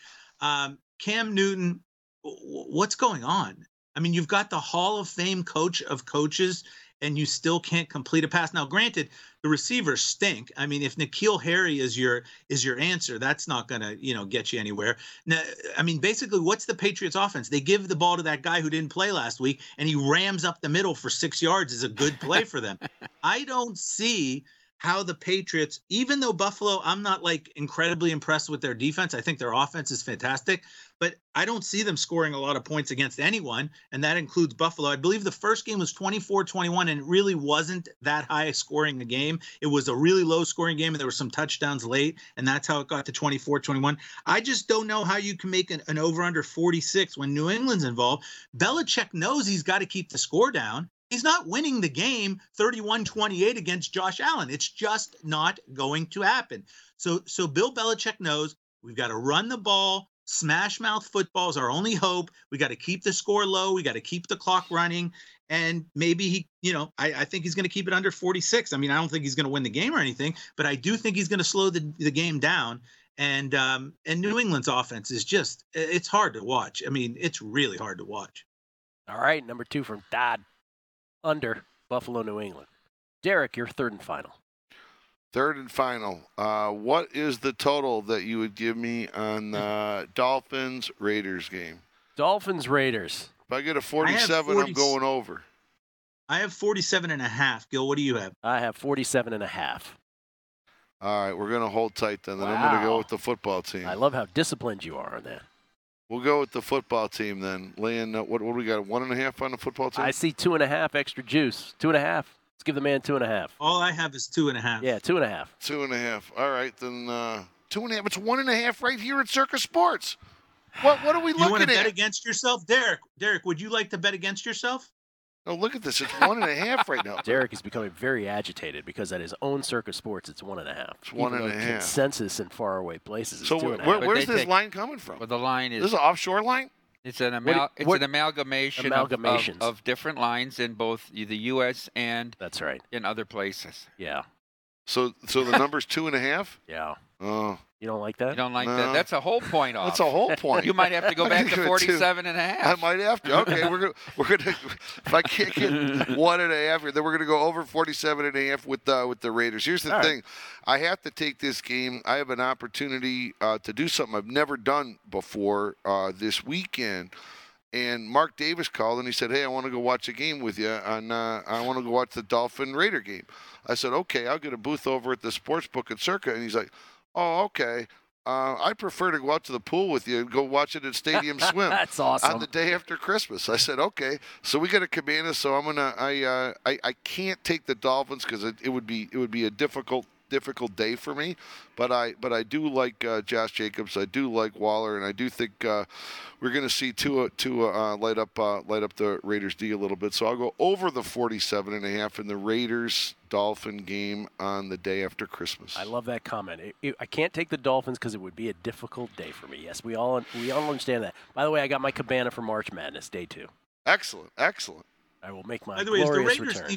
Cam Newton, what's going on? I mean, you've got the Hall of Fame coach of coaches, and you still can't complete a pass. Now, granted, the receivers stink. I mean, if N'Keal Harry is your answer, that's not going to, get you anywhere. Now, I mean, basically, what's the Patriots offense? They give the ball to that guy who didn't play last week, and he rams up the middle for 6 yards is a good play for them. I don't see how the Patriots, even though Buffalo, I'm not like incredibly impressed with their defense. I think their offense is fantastic, but I don't see them scoring a lot of points against anyone, and that includes Buffalo. I believe the first game was 24-21, and it really wasn't that high scoring a game. It was a really low scoring game, and there were some touchdowns late, and that's how it got to 24-21. I just don't know how you can make an over-under 46 when New England's involved. Belichick knows he's got to keep the score down. He's not winning the game 31-28 against Josh Allen. It's just not going to happen. So Bill Belichick knows we've got to run the ball. Smash mouth football is our only hope. We got to keep the score low. We got to keep the clock running. And maybe he, I think he's going to keep it under 46. I mean, I don't think he's going to win the game or anything, but I do think he's going to slow the game down. And New England's offense is just, it's hard to watch. I mean, it's really hard to watch. All right, number 2 from Dodd. Under Buffalo, New England. Derek, your third and final. Third and final. What is the total that you would give me on the Dolphins-Raiders game? Dolphins-Raiders. If I get a 47, I'm going over. I have 47.5. Gil, what do you have? I have 47.5. All right, we're going to hold tight then. Then Wow. I'm going to go with the football team. I love how disciplined you are on that. We'll go with the football team then. Laying, what do we got, 1.5 on the football team? I see 2.5 extra juice. 2.5. Let's give the man 2.5. All I have is 2.5. Yeah, 2.5. 2.5. All right, then 2.5. It's 1.5 right here at Circus Sports. What are we looking at? You want to bet against yourself? Derek, would you like to bet against yourself? No, look at this. It's 1.5 right now. Derek is becoming very agitated because at his own Circus Sports, it's 1.5. It's 1.5. Consensus in faraway places is So 2.5. where's this line coming from? Well, the line is. This is an offshore line? It's an What- amalgamation Amalgamations. of different lines in both the U.S. and That's right. in other places. Yeah. So the number's 2.5? Yeah. Oh, You don't like that? You don't like No. that? That's a whole point off. that's a whole point. You might have to go back to I'm gonna 47.5. I might have to. Okay, we're gonna. If I can't get 1.5, then we're gonna go over 47.5 with the Raiders. Here's the All right. thing, I have to take this game. I have an opportunity to do something I've never done before this weekend. And Mark Davis called and he said, "Hey, I want to go watch a game with you, and I want to go watch the Dolphin Raider game." I said, "Okay, I'll get a booth over at the Sportsbook at Circa." And he's like, "Oh, okay. I prefer to go out to the pool with you and go watch it at Stadium Swim." That's awesome. On the day after Christmas. I said, "Okay." So we got a cabana. So I'm gonna. I can't take the Dolphins because it would be a difficult day for me, but I do like Josh Jacobs. I do like Waller, and I do think we're going to see Tua light up the Raiders D a little bit. So I'll go over the 47.5 in the Raiders Dolphin game on the day after Christmas. I love that comment. I can't take the Dolphins because it would be a difficult day for me. Yes, we all understand that. By the way, I got my cabana for March Madness, day 2. Excellent. I will make my By the way, glorious return.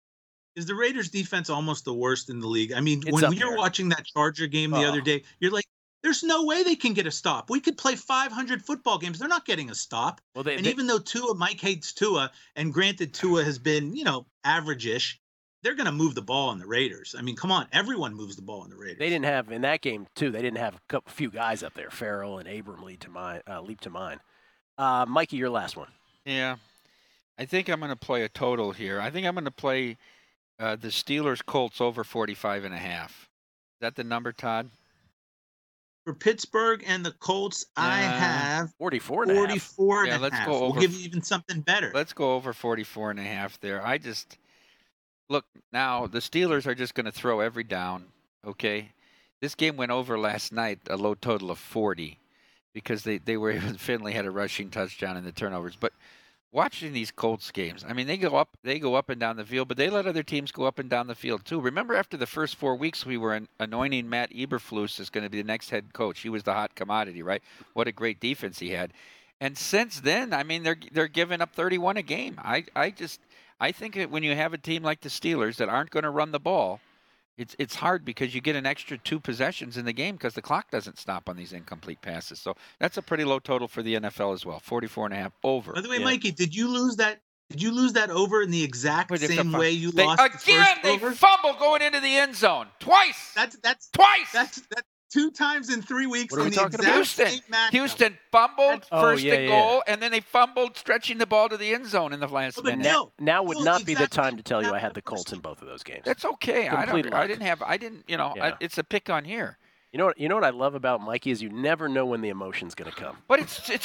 Is the Raiders defense almost the worst in the league? I mean, It's when up you're there. watching that Charger game the other day, you're like, there's no way they can get a stop. We could play 500 football games. They're not getting a stop. Well, Even though Mike hates Tua, and granted Tua has been, average-ish, they're going to move the ball on the Raiders. I mean, come on. Everyone moves the ball on the Raiders. They didn't have, in that game, too, they didn't have a few guys up there. Farrell and Abram leap to mind. Mikey, your last one. Yeah. I think I'm going to play a total here. I think I'm going to play the Steelers Colts over 45.5. Is that the number, Todd? For Pittsburgh and the Colts, I have 44 and a half. 44 Yeah, and a let's half. go We'll over. give you even something better. Let's go over 44 and a half there. I just look now. The Steelers are just going to throw every down. Okay, this game went over last night, a low total of 40, because they were Finley had a rushing touchdown in the turnovers. But watching these Colts games, I mean, they go up and down the field, but they let other teams go up and down the field too. Remember, after the first 4 weeks, we were anointing Matt Eberflus as going to be the next head coach. He was the hot commodity, right? What a great defense he had. And since then, I mean, they're giving up 31 a game. I think that when you have a team like the Steelers that aren't going to run the ball, it's hard because you get an extra 2 possessions in the game because the clock doesn't stop on these incomplete passes. So that's a pretty low total for the NFL as well. 44 and a half over. By the way, Mikey, did you lose that? Did you lose that over in the exact same way you they, lost again, the first they over? fumble going into the end zone twice. That's twice. That's 2 times in 3 weeks. What are we in the talking exact about? same matchup. Houston fumbled first and yeah. goal, and then they fumbled stretching the ball to the end zone in the last But minute. no, Now would no, not be the exactly. time to tell you I had Now- the Colts in both of those games. That's okay. Complete luck. I didn't. Yeah. It's a pick on here. You know what I love about Mikey is you never know when the emotion's going to come. But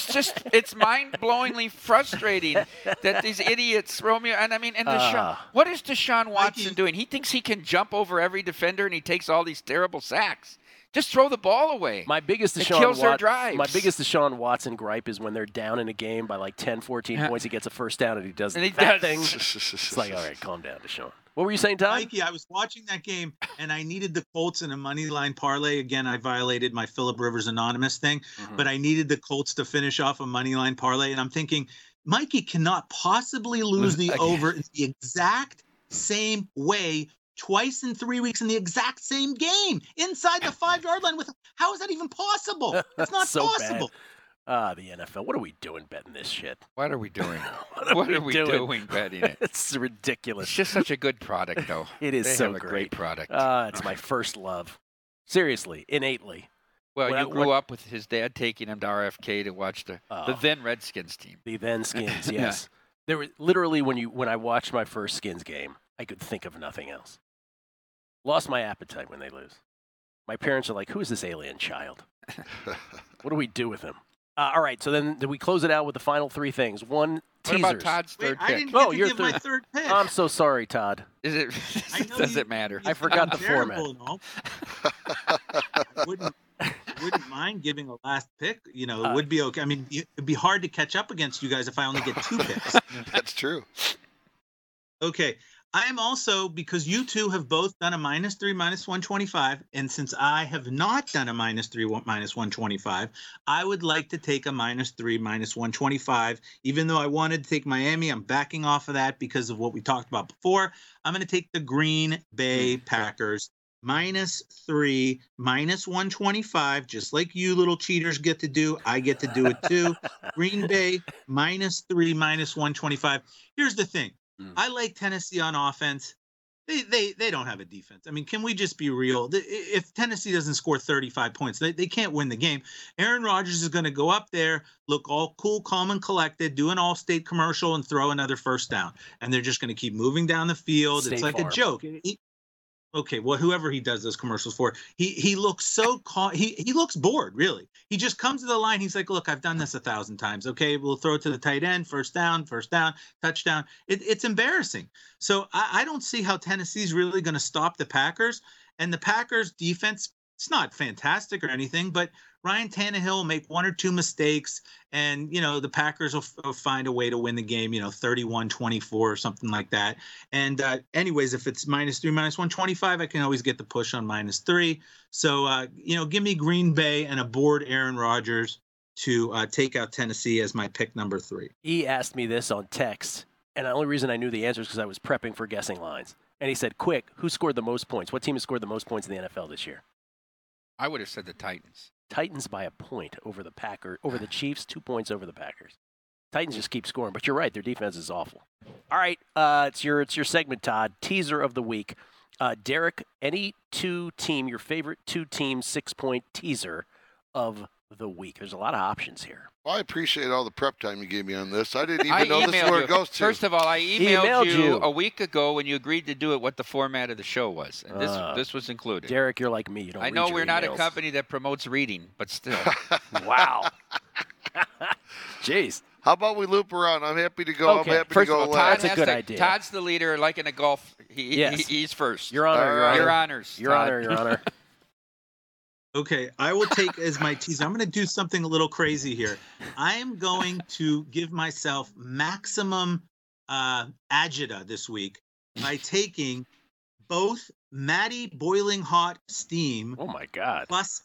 it's mind-blowingly frustrating that these idiots throw me. And I mean, and Deshaun, what is Deshaun Watson doing? He thinks he can jump over every defender, and he takes all these terrible sacks. Just throw the ball away. My biggest It kills their drives. My biggest Deshaun Watson gripe is when they're down in a game by like 10, 14 points, he gets a first down and he does And he that does. thing. It's like, all right, calm down, Deshaun. What were you saying, Todd? Mikey, I was watching that game and I needed the Colts in a money line parlay. Again, I violated my Phillip Rivers Anonymous thing, but I needed the Colts to finish off a money line parlay. And I'm thinking, Mikey cannot possibly lose the over in the exact same way twice in 3 weeks in the exact same game inside the 5-yard line. How is that even possible? It's not So possible. bad. The NFL. What are we doing betting this shit? What are we doing? What are we doing betting it? It's ridiculous. It's just such a good product, though. It is They so have a great. great product. It's my first love. Seriously, innately. Well, What- you grew up with his dad taking him to RFK to watch the then Redskins team. The then Skins, Yeah. yes. There was literally when I watched my first Skins game, I could think of nothing else. Lost my appetite when they lose. My parents are like, "Who is this alien child? What do we do with him?" All right, so then we close it out with the final 3 things. One, What teasers. about Todd's Wait, third I pick? didn't Oh, get to you're give my third. third pick. I'm so sorry, Todd. Is it? I know Does you- it matter? I forgot the terrible format. and all. I wouldn't mind giving a last pick. You know, it would be okay. I mean, it'd be hard to catch up against you guys if I only get 2 picks. That's true. Okay. I am also, because you two have both done a -3, -125, and since I have not done a -3, -125, I would like to take a -3, -125. Even though I wanted to take Miami, I'm backing off of that because of what we talked about before. I'm going to take the Green Bay Packers -3, -125, just like you little cheaters get to do. I get to do it too. Green Bay -3, -125. Here's the thing. I like Tennessee on offense. They don't have a defense. I mean, can we just be real? If Tennessee doesn't score 35 points, they can't win the game. Aaron Rodgers is going to go up there, look all cool, calm, and collected, do an all-state commercial, and throw another first down. And they're just going to keep moving down the field. State It's like Farm. a joke. Okay, well, whoever he does those commercials for, he looks so he looks bored, really. He just comes to the line. He's like, look, I've done this 1,000 times. Okay, we'll throw it to the tight end, first down, touchdown. It's embarrassing. So I don't see how Tennessee's really going to stop the Packers. And the Packers defense, it's not fantastic or anything, but Ryan Tannehill will make 1 or 2 mistakes, and the Packers will find a way to win the game, 31-24 or something like that. And anyways, if it's -3, -125, I can always get the push on -3. So give me Green Bay and a bored Aaron Rodgers to take out Tennessee as my pick number 3. He asked me this on text, and the only reason I knew the answer is because I was prepping for guessing lines. And he said, "Quick, who scored the most points? What team has scored the most points in the NFL this year?" I would have said the Titans. Titans by a point over the Chiefs, 2 points over the Packers. Titans just keep scoring, but you're right, their defense is awful. All right, it's your segment, Todd. Teaser of the week. Derek, any your favorite 2-team 6-point teaser of the week. There's a lot of options here. Well, I appreciate all the prep time you gave me on this. I didn't even know this is where it goes to. First of all, I emailed you a week ago when you agreed to do it what the format of the show was. And this was included. Derek, you're like me. You don't I know we're not a company that promotes reading, but still. Wow. Jeez. How about we loop around? I'm happy to go. Okay. I'm happy First to go of all, last. That's a good idea. Todd's the leader, like in a golf. He's first. Your Honor. Your honors. Your Honor. Your Honor. Okay, I will take as my teaser. I'm going to do something a little crazy here. I am going to give myself maximum agita this week by taking both Matty Boiling Hot Steam. Oh my God. Plus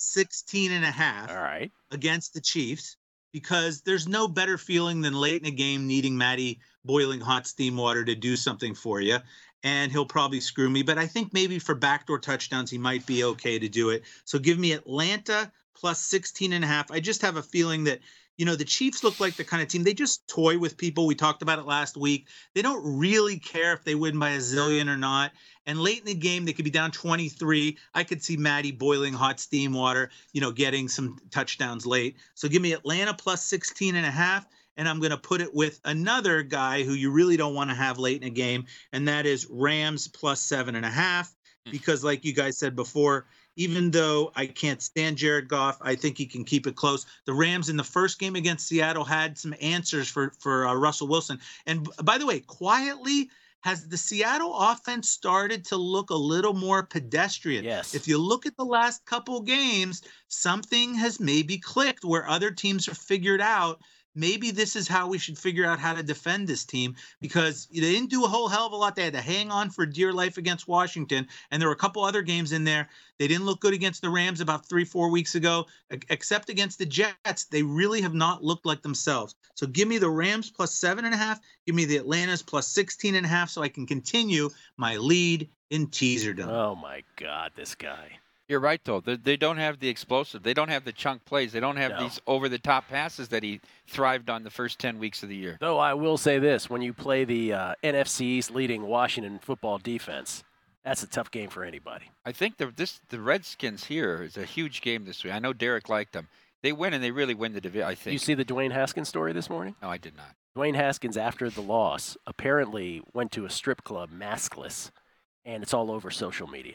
16.5. All right. Against the Chiefs, because there's no better feeling than late in a game needing Matty Boiling Hot Steam water to do something for you. And he'll probably screw me, but I think maybe for backdoor touchdowns, he might be okay to do it. So give me Atlanta plus 16.5. I just have a feeling that, the Chiefs look like the kind of team, they just toy with people. We talked about it last week. They don't really care if they win by a zillion or not. And late in the game, they could be down 23. I could see Matty Boiling Hot Steam water, getting some touchdowns late. So give me Atlanta plus 16.5. And I'm going to put it with another guy who you really don't want to have late in a game, and that is Rams plus 7.5. Because like you guys said before, even though I can't stand Jared Goff, I think he can keep it close. The Rams in the first game against Seattle had some answers for Russell Wilson. And by the way, quietly, has the Seattle offense started to look a little more pedestrian? Yes. If you look at the last couple games, something has maybe clicked where other teams are figured out. Maybe this is how we should figure out how to defend this team, because they didn't do a whole hell of a lot. They had to hang on for dear life against Washington, and there were a couple other games in there. They didn't look good against the Rams about 3-4 weeks ago, except against the Jets. They really have not looked like themselves. So give me the Rams plus 7.5. Give me the Atlantas plus 16.5 so I can continue my lead in teaserdom. Oh, my God, this guy. You're right, though. They don't have the explosive. They don't have the chunk plays. They don't have these over-the-top passes that he thrived on the first 10 weeks of the year. Though I will say this, when you play the NFC East leading Washington football defense, that's a tough game for anybody. I think the Redskins here is a huge game this week. I know Derek liked them. They win, and they really win the division, I think. You see the Dwayne Haskins story this morning? No, I did not. Dwayne Haskins, after the loss, apparently went to a strip club maskless, and it's all over social media.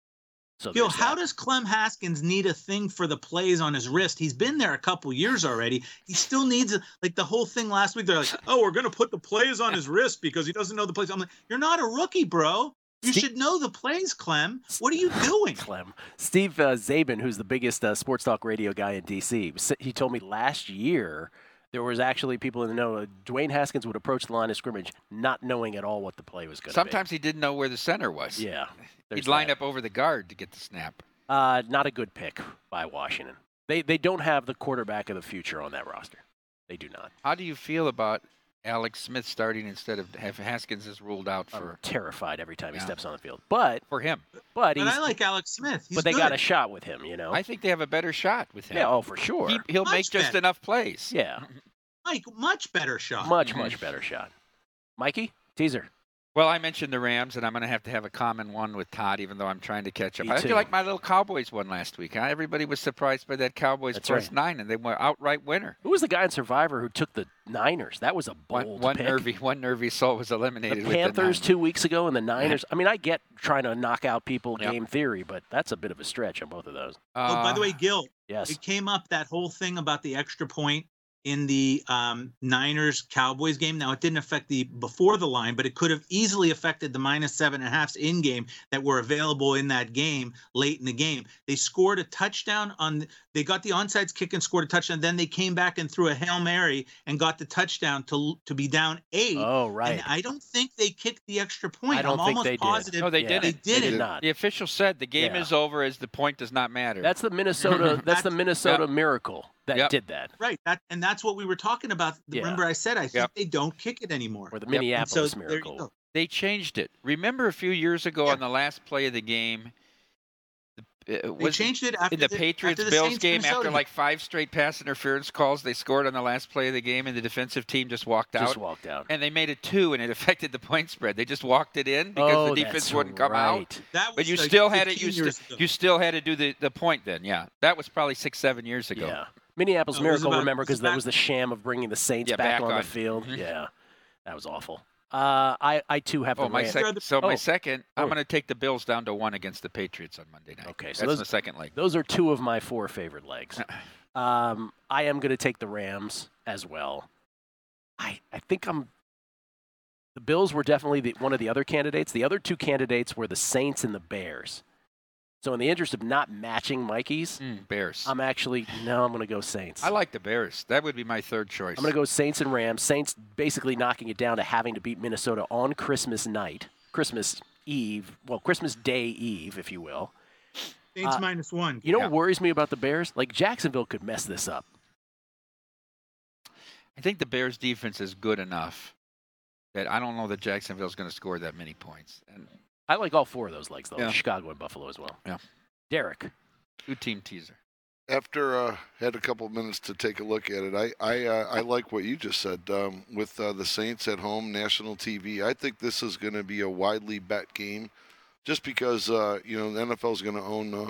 So how does Clem Haskins need a thing for the plays on his wrist? He's been there a couple years already. He still needs the whole thing last week. They're like, oh, we're going to put the plays on his wrist because he doesn't know the plays. I'm like, you're not a rookie, bro. You should know the plays, Clem. What are you doing? Clem. Steve Zabin, who's the biggest sports talk radio guy in D.C., he told me last year there was actually people in the know. Dwayne Haskins would approach the line of scrimmage not knowing at all what the play was going to be. Sometimes he didn't know where the center was. Yeah. He'd line up over the guard to get the snap. Not a good pick by Washington. They don't have the quarterback of the future on that roster. They do not. How do you feel about Alex Smith starting instead of Haskins is ruled out for? I'm terrified every time he steps on the field. But for him. But I like Alex Smith. He's but they good. got a shot with him, I think they have a better shot with him. Yeah, oh, for sure. He'll make just enough plays. Yeah. Mike, much better shot. Much better shot. Mikey, teaser. Well, I mentioned the Rams, and I'm going to have a common one with Todd, even though I'm trying to catch up. Me I too. feel like my little Cowboys won last week. Huh? Everybody was surprised by that Cowboys That's plus right. 9, and they were outright winner. Who was the guy in Survivor who took the Niners? That was a bold pick. One nervy soul was eliminated. The with Panthers the 2 weeks ago and the Niners. I mean, I get trying to knock out people Yep. game theory, but that's a bit of a stretch on both of those. Oh, by the way, Gil, Yes. it came up that whole thing about the extra point in the Niners-Cowboys game. Now, it didn't affect the before the line, but it could have easily affected the -7.5s in game that were available in that game late in the game. They scored a touchdown they got the onside kick and scored a touchdown. Then they came back and threw a Hail Mary and got the touchdown to be down 8. Oh, right. And I don't think they kicked the extra point. I don't I'm think almost they did. positive. No, they Yeah, didn't. They did not. The official said the game is over as the point does not matter. That's the Minnesota. That's the Minnesota Miracle that did that. Right. That's what we were talking about. Yeah. Remember I said I think they don't kick it anymore. Or the And Minneapolis so there you Miracle. go. They changed it. Remember a few years ago on the last play of the game? They changed it after in the Patriots-Bills Saints game, Minnesota after like 5 straight pass interference calls, they scored on the last play of the game, and the defensive team just walked out. And they made it 2, and it affected the point spread. They just walked it in because the defense wouldn't come out. But you still had it. You still had to do the point then. Yeah, that was probably 6-7 years ago. Yeah. Minneapolis No, it was Miracle, about- remember, it was because that back- was the sham of bringing the Saints Yeah, back back on the on. field. Mhm. Yeah, that was awful. I too have the Oh, my Rams. second. So Oh. my second, I'm Oh. going to take the Bills down to 1 against the Patriots on Monday night. Okay, so that's those- the second leg. Those are 2 of my 4 favorite legs. I am going to take the Rams as well. I think the Bills were definitely one of the other candidates. The other 2 candidates were the Saints and the Bears. So in the interest of not matching Mikey's, Bears. I'm going to go Saints. I like the Bears. That would be my third choice. I'm going to go Saints and Rams. Saints basically knocking it down to having to beat Minnesota on Christmas night, Christmas Eve, well, Christmas Day Eve, if you will. Saints -1. You know what worries me about the Bears? Like, Jacksonville could mess this up. I think the Bears' defense is good enough that I don't know that Jacksonville's going to score that many points. And I like all 4 of those legs, though. Yeah. Chicago and Buffalo as well. Yeah. Derek. 2-team teaser. After had a couple of minutes to take a look at it, I like what you just said with the Saints at home, national TV. I think this is going to be a widely bet game, just because the NFL is going to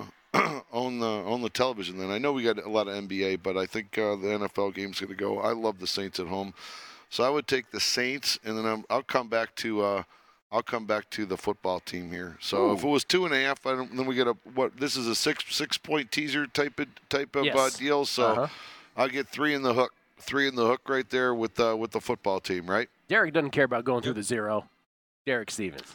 own the television. Then I know we got a lot of NBA, but I think the NFL game's going to go. I love the Saints at home, so I would take the Saints, and then I'll come back to the football team here. So if it was 2.5, then we get this is a 6-point teaser type of Yes. deal. So I'll get 3 in the hook right there with the football team, right? Derek doesn't care about going through the 0. Derek Stevens.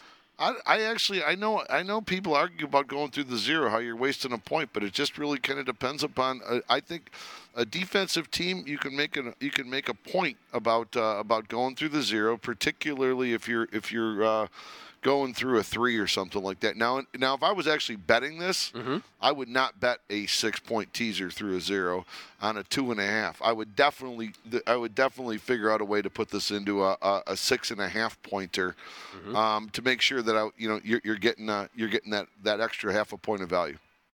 I know people argue about going through the 0, how you're wasting a point, but it just really kind of depends upon. I think a defensive team, you can make a point about going through the 0, particularly if you're going through a 3 or something like that. Now if I was actually betting this, I would not bet a 6-point teaser through a 0 on a 2.5. I would definitely figure out a way to put this into a 6.5 pointer to make sure that you're getting that extra half a point of value.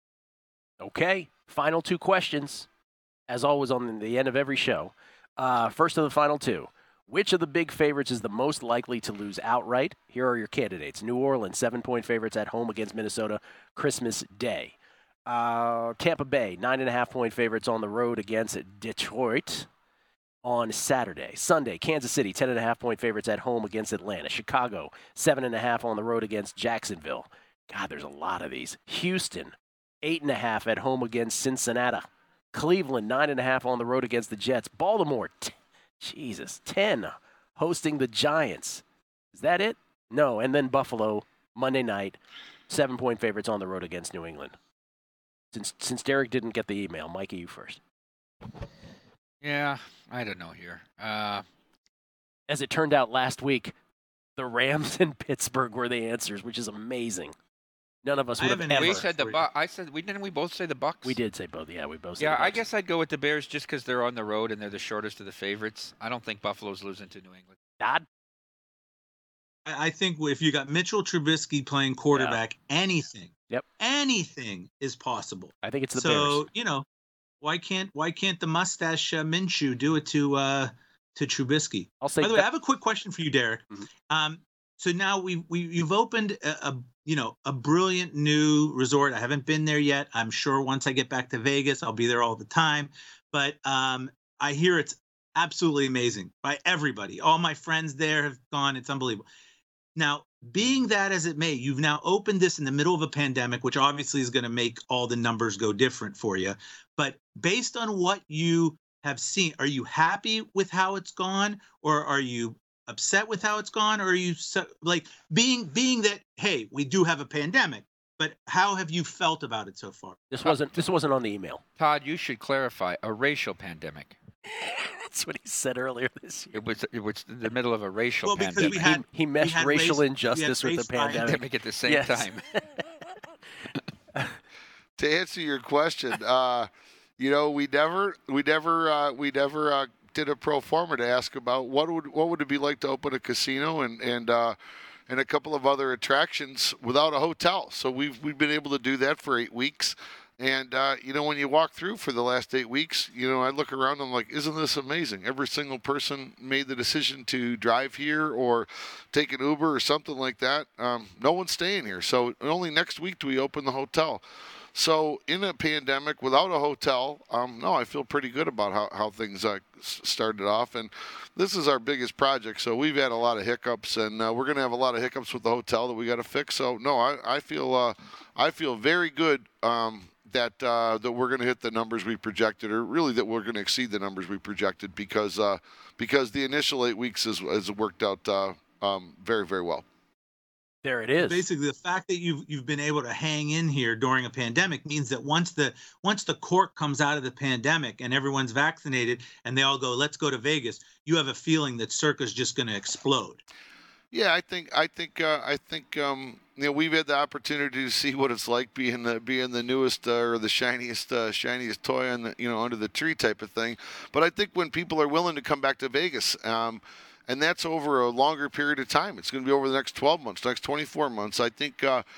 Okay, final 2 questions, as always on the end of every show. First of the final 2. Which of the big favorites is the most likely to lose outright? Here are your candidates. New Orleans, 7-point favorites at home against Minnesota Christmas Day. Tampa Bay, 9.5-point favorites on the road against Detroit on Saturday. Sunday, Kansas City, 10.5-point favorites at home against Atlanta. Chicago, 7.5 on the road against Jacksonville. God, there's a lot of these. Houston, 8.5 at home against Cincinnati. Cleveland, 9.5 on the road against the Jets. Baltimore, 10 hosting the Giants. Is that it? No. And then Buffalo, Monday night, 7-point favorites on the road against New England. Since Derek didn't get the email, Mikey, you first. Yeah, I don't know here. As it turned out last week, the Rams and Pittsburgh were the answers, which is amazing. None of us would have haven't ever. We said the Bucks. Didn't we both say the Bucks? We did say both. Yeah, we both said Yeah, the I Bucks. guess I'd go with the Bears just because they're on the road and they're the shortest of the favorites. I don't think Buffalo's losing to New England. Todd? I think if you got Mitchell Trubisky playing quarterback, anything is possible. I think it's the So Bears. why can't the mustache Minshew do it to Trubisky? I'll say By the way, I have a quick question for you, Derek. Mhm. So now you've opened a brilliant new resort. I haven't been there yet. I'm sure once I get back to Vegas, I'll be there all the time. But I hear it's absolutely amazing by everybody. All my friends there have gone. It's unbelievable. Now, being that as it may, you've now opened this in the middle of a pandemic, which obviously is going to make all the numbers go different for you. But based on what you have seen, are you happy with how it's gone, or are you upset with how it's gone, or are you being that, hey, we do have a pandemic, but how have you felt about it so far? This wasn't on the email. Todd, you should clarify a racial pandemic. That's what he said earlier this year. It was in the middle of a racial Well, because pandemic. we had He meshed had racial race- injustice we had with the race riots. pandemic. Pandemic at the same Yes. time. To answer your question, we never did a pro forma to ask about what would it be like to open a casino and a couple of other attractions without a hotel. So we've been able to do that for 8 weeks. And when you walk through for the last 8 weeks, I look around and I'm like, isn't this amazing? Every single person made the decision to drive here or take an Uber or something like that. No one's staying here. So only next week do we open the hotel. So in a pandemic without a hotel, no, I feel pretty good about how things started off. And this is our biggest project, so we've had a lot of hiccups, and we're going to have a lot of hiccups with the hotel that we got to fix. So no, I feel very good that we're going to hit the numbers we projected, or really that we're going to exceed the numbers we projected, because the initial 8 weeks has worked out very, very well. There it is. Basically, the fact that you've been able to hang in here during a pandemic means that once the cork comes out of the pandemic and everyone's vaccinated and they all go, let's go to Vegas, you have a feeling that Circa's just going to explode. Yeah, I think we've had the opportunity to see what it's like being the newest or the shiniest toy on the, under the tree type of thing. But I think when people are willing to come back to Vegas, and that's over a longer period of time. It's going to be over the next 12 months, next 24 months. I think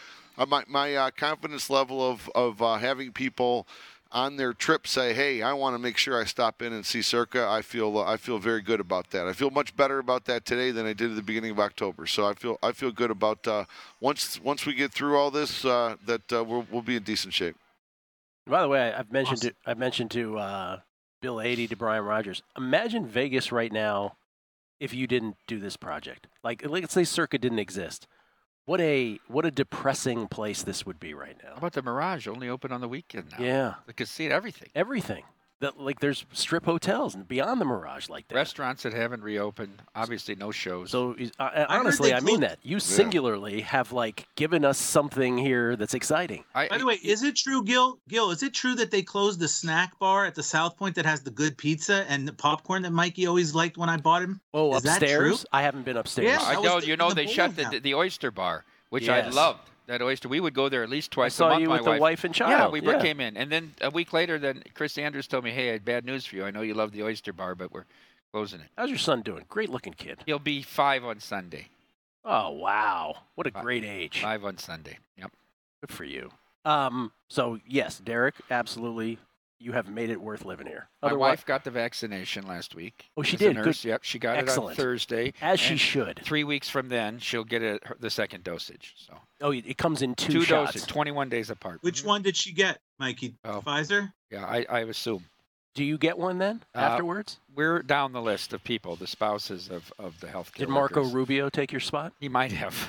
my confidence level of having people on their trip say, "Hey, I want to make sure I stop in and see Circa." I feel very good about that. I feel much better about that today than I did at the beginning of October. So I feel good about once we get through all this, that we'll be in decent shape. By the way, I've mentioned to Bill Adie, to Brian Rogers. Imagine Vegas right now if you didn't do this project. Like let's say Circa didn't exist. What a depressing place this would be right now. How about the Mirage, only open on the weekend now? Yeah. The casino, everything. Everything. There's strip hotels and beyond the Mirage like that. Restaurants that haven't reopened, obviously no shows. So honestly, I mean that. You singularly have given us something here that's exciting. By the way, is it true, Gil? Gil, is it true that they closed the snack bar at the South Point that has the good pizza and the popcorn that Mikey always liked when I bought him? Oh, is upstairs? That true? I haven't been upstairs. Yeah, I know. They shut the Oyster Bar, which I loved. That oyster, we would go there at least twice a month. I saw you with the wife and child. Yeah, we came in, and then a week later, then Chris Andrews told me, "Hey, I had bad news for you. I know you love the Oyster Bar, but we're closing it." How's your son doing? Great looking kid. He'll be 5 on Sunday. Oh wow, what a great age. 5 on Sunday. Yep. Good for you. So yes, Derek, absolutely. You have made it worth living here. My wife got the vaccination last week. Oh, she did. Good. Yep, she got it on Thursday. As she should. 3 weeks from then, she'll get the second dosage. So. Oh, it comes in two shots. Doses, 21 days apart. Which one did she get, Mikey? Pfizer? Yeah, I assume. Do you get one then afterwards? We're down the list of people, the spouses of the healthcare. Did Marco workers. Rubio take your spot? He might have.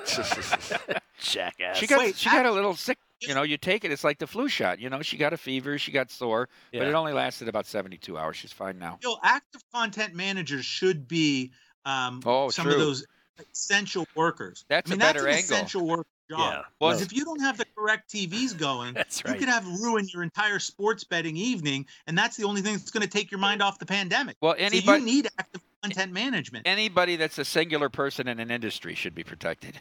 Jackass. She got a little sick. You take it, it's like the flu shot. She got a fever, she got sore, but it only lasted about 72 hours. She's fine now. Active content managers should be some of those essential workers. That's a better angle. Essential work job. Yeah. Well, if you don't have the correct TVs going, that's right. You could have ruined your entire sports betting evening, and that's the only thing that's going to take your mind off the pandemic. Well, so you need active content management. Anybody that's a singular person in an industry should be protected.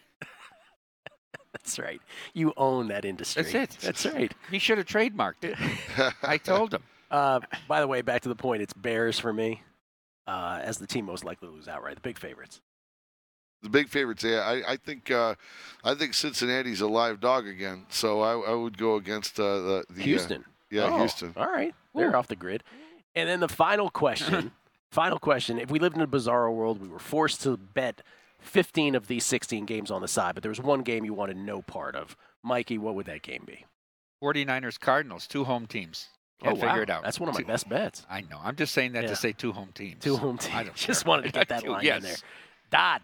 That's right. You own that industry. That's it. That's right. He should have trademarked it. I told him. By the way, back to the point, it's Bears for me as the team most likely to lose outright. The big favorites. The big favorites, yeah. I think Cincinnati's a live dog again. So I would go against the Houston. Houston. All right. They're off the grid. And then the final question. If we lived in a bizarro world, we were forced to bet 15 of these 16 games on the side, but there was one game you wanted no part of. Mikey, what would that game be? 49ers Cardinals, 2 home teams. Can't figure it out. That's one of my best bets. I know. I'm just saying that to say 2 home teams. 2 home teams. I don't just care. wanted to get that line in there. Dodd.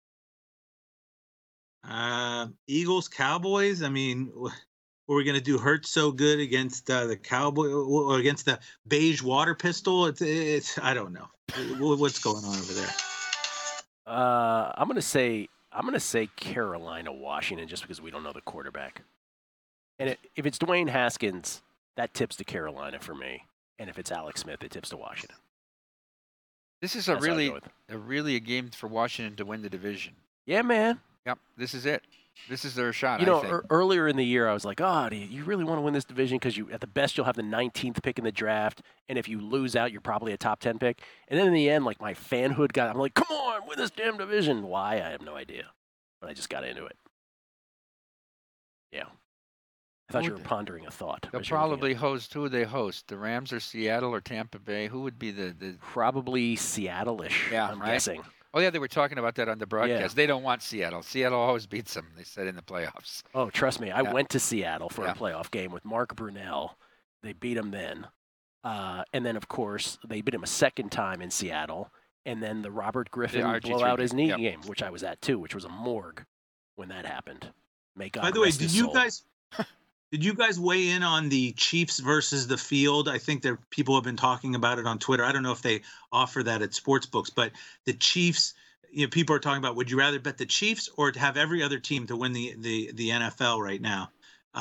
Eagles, Cowboys. I mean, were we going to do Hurts so good against the Cowboy or against the beige water pistol? It's I don't know. What's going on over there? I'm gonna say Carolina, Washington, just because we don't know the quarterback. And if it's Dwayne Haskins, that tips to Carolina for me. And if it's Alex Smith, it tips to Washington. This is a game for Washington to win the division. Yeah, man. Yep, this is it. This is their shot. Earlier in the year, I was like, do you really want to win this division? Because at the best, you'll have the 19th pick in the draft. And if you lose out, you're probably a top 10 pick. And then in the end, my fanhood I'm like, come on, win this damn division. Why? I have no idea. But I just got into it. Yeah. I thought you were pondering a thought. They'll probably host. Who would they host? The Rams or Seattle or Tampa Bay? Who would be the... Probably Seattle-ish, I'm guessing. Oh, yeah, they were talking about that on the broadcast. Yeah. They don't want Seattle. Seattle always beats them, they said, in the playoffs. Oh, trust me. I Yeah. went to Seattle for Yeah. a playoff game with Mark Brunell. They beat him then. And then, of course, they beat him a second time in Seattle. And then the Robert Griffin RG3 blow out his knee game. game, which I was at too, which was a morgue when that happened. May God By the way, rest his soul. did you guys weigh in on the Chiefs versus the field? I think there people have been talking about it on Twitter. I don't know if they offer that at sports books, but the Chiefs, people are talking about, would you rather bet the Chiefs or to have every other team to win the NFL right now?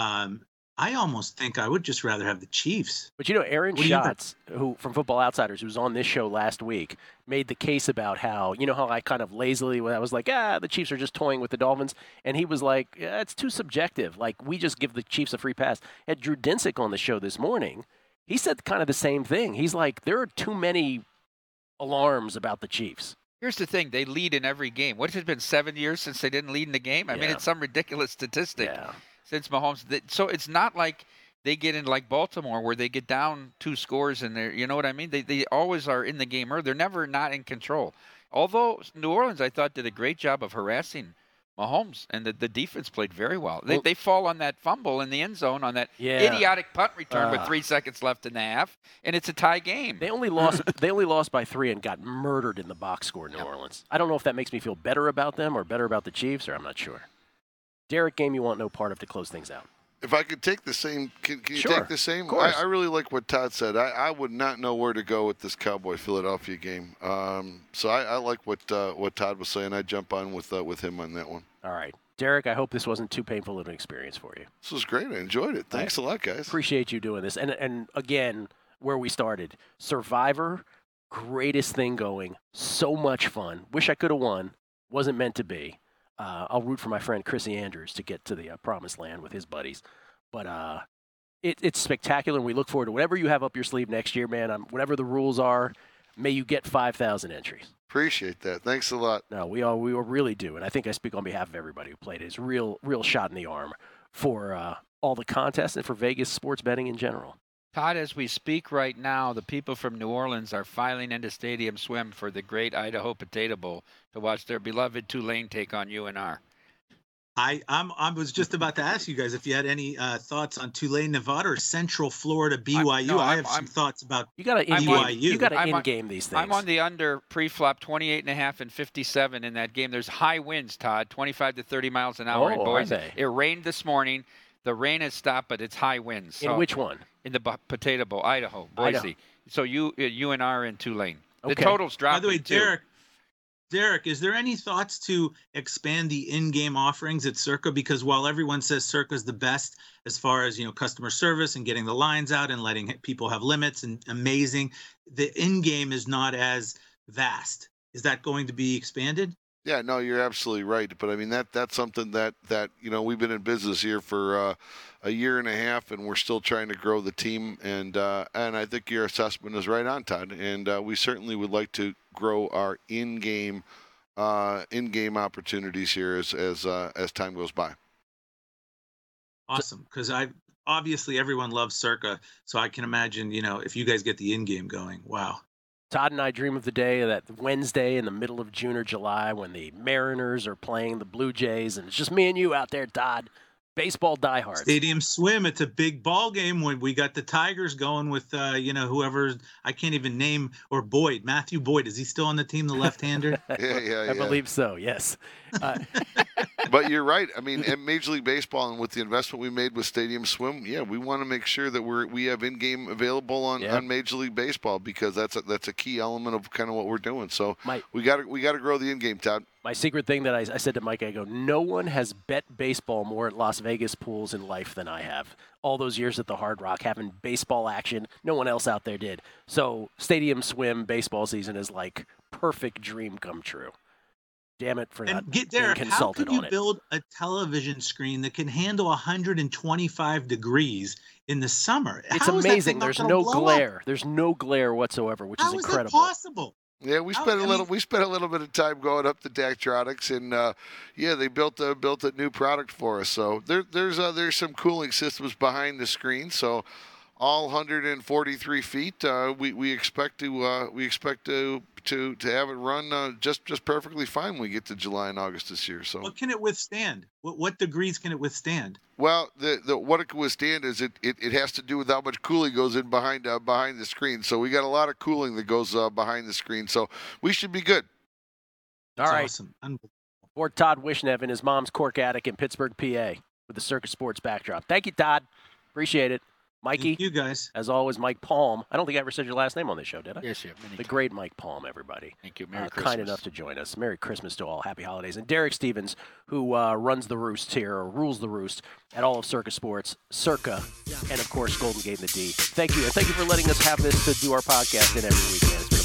I almost think I would just rather have the Chiefs. But Aaron What do you think? Schatz, who from Football Outsiders, who was on this show last week, made the case about how I kind of lazily, when I was like, the Chiefs are just toying with the Dolphins, and he was like, it's too subjective. Like, we just give the Chiefs a free pass. Had Drew Dinsick on the show this morning, he said kind of the same thing. He's like, there are too many alarms about the Chiefs. Here's the thing. They lead in every game. What has it been, 7 years since they didn't lead in the game? I mean, Yeah. it's some ridiculous statistic Yeah. since Mahomes. So it's not like they get in like Baltimore where they get down 2 scores and they're, you know what I mean? They always are in the game early. They're never not in control. Although New Orleans, I thought, did a great job of harassing Mahomes, and the defense played very well. They fall on that fumble in the end zone on that idiotic punt return with 3 seconds left in the half, and it's a tie game. They only lost by 3 and got murdered in the box score in New Orleans. I don't know if that makes me feel better about them or better about the Chiefs, or I'm not sure. Derek, game you want no part of to close things out. If I could take the same, can you Sure, take the same? of course. I really like what Todd said. I would not know where to go with this Cowboy-Philadelphia game. So I like what Todd was saying. I'd jump on with him on that one. All right. Derek, I hope this wasn't too painful of an experience for you. This was great. I enjoyed it. Thanks a lot, guys. Appreciate you doing this. And again, where we started, Survivor, greatest thing going. So much fun. Wish I could have won. Wasn't meant to be. I'll root for my friend Chrissy Andrews to get to the promised land with his buddies. But it's spectacular, and we look forward to whatever you have up your sleeve next year, man. Whatever the rules are, may you get 5,000 entries. Appreciate that. Thanks a lot. No, we really do, and I think I speak on behalf of everybody who played. It's a real shot in the arm for all the contests and for Vegas sports betting in general. Todd, as we speak right now, the people from New Orleans are filing into Stadium Swim for the Great Idaho Potato Bowl to watch their beloved Tulane take on UNR. I was just about to ask you guys if you had any thoughts on Tulane, Nevada, or Central Florida BYU. I have some thoughts about you got to BYU. You got to in-game these things. I'm on the under pre-flop 28.5 and 57 in that game. There's high winds, Todd, 25 to 30 miles an hour in Boise. It rained this morning. The rain has stopped, but it's high winds. So in which one? In the Potato Bowl, Idaho, Boise. Idaho. So UNR and Tulane. Okay. The totals dropped. By the way, too. Derek, is there any thoughts to expand the in-game offerings at Circa? Because while everyone says Circa is the best as far as customer service and getting the lines out and letting people have limits and amazing, the in-game is not as vast. Is that going to be expanded? Yeah, no, you're absolutely right. But I mean that's something that we've been in business here for a year and a half, and we're still trying to grow the team. And I think your assessment is right on, Todd. And we certainly would like to grow our in-game opportunities here as time goes by. Awesome, because obviously everyone loves Circa, so I can imagine if you guys get the in-game going, wow. Todd and I dream of the day that Wednesday in the middle of June or July when the Mariners are playing the Blue Jays, and it's just me and you out there, Todd. Baseball diehards. Stadium Swim. It's a big ball game when we got the Tigers going with whoever I can't even name, or Boyd, Matthew Boyd. Is he still on the team, the left-hander? Yeah. I believe so. Yes. But you're right. I mean, at Major League Baseball and with the investment we made with Stadium Swim, we want to make sure that we have in-game available on Major League Baseball, because that's a key element of kind of what we're doing. So we got to grow the in-game, Todd. My secret thing that I said to Mike, I go, no one has bet baseball more at Las Vegas pools in life than I have. All those years at the Hard Rock having baseball action, no one else out there did. So Stadium Swim baseball season is like perfect dream come true. Damn it for not being consulted on it. How could you build a television screen that can handle 125 degrees in the summer? It's amazing. There's no glare. There's no glare whatsoever, which is incredible. How is that possible? Yeah, we spent a little bit of time going up to Daktronics, and they built a new product for us. So there's some cooling systems behind the screen. So all 143 feet, we expect to to have it run just perfectly fine when we get to July and August this year. So what can it withstand? What degrees can it withstand? Well, what it can withstand is it has to do with how much cooling goes in behind the screen. So we got a lot of cooling that goes behind the screen. So we should be good. All right. Awesome. For Todd Wishnev in his mom's cork attic in Pittsburgh, PA, with the Circa Sports backdrop. Thank you, Todd. Appreciate it. Mikey. Thank you guys. As always, Mike Palm. I don't think I ever said your last name on this show, did I? Yes, you have. The great Mike Palm, everybody. Thank you. Merry Christmas. Kind enough to join us. Merry Christmas to all. Happy holidays. And Derek Stevens, who runs the roost here, or rules the roost at all of Circa Sports, Circa, and, of course, Golden Gate and the D. Thank you. And thank you for letting us have this to do our podcast in every weekend.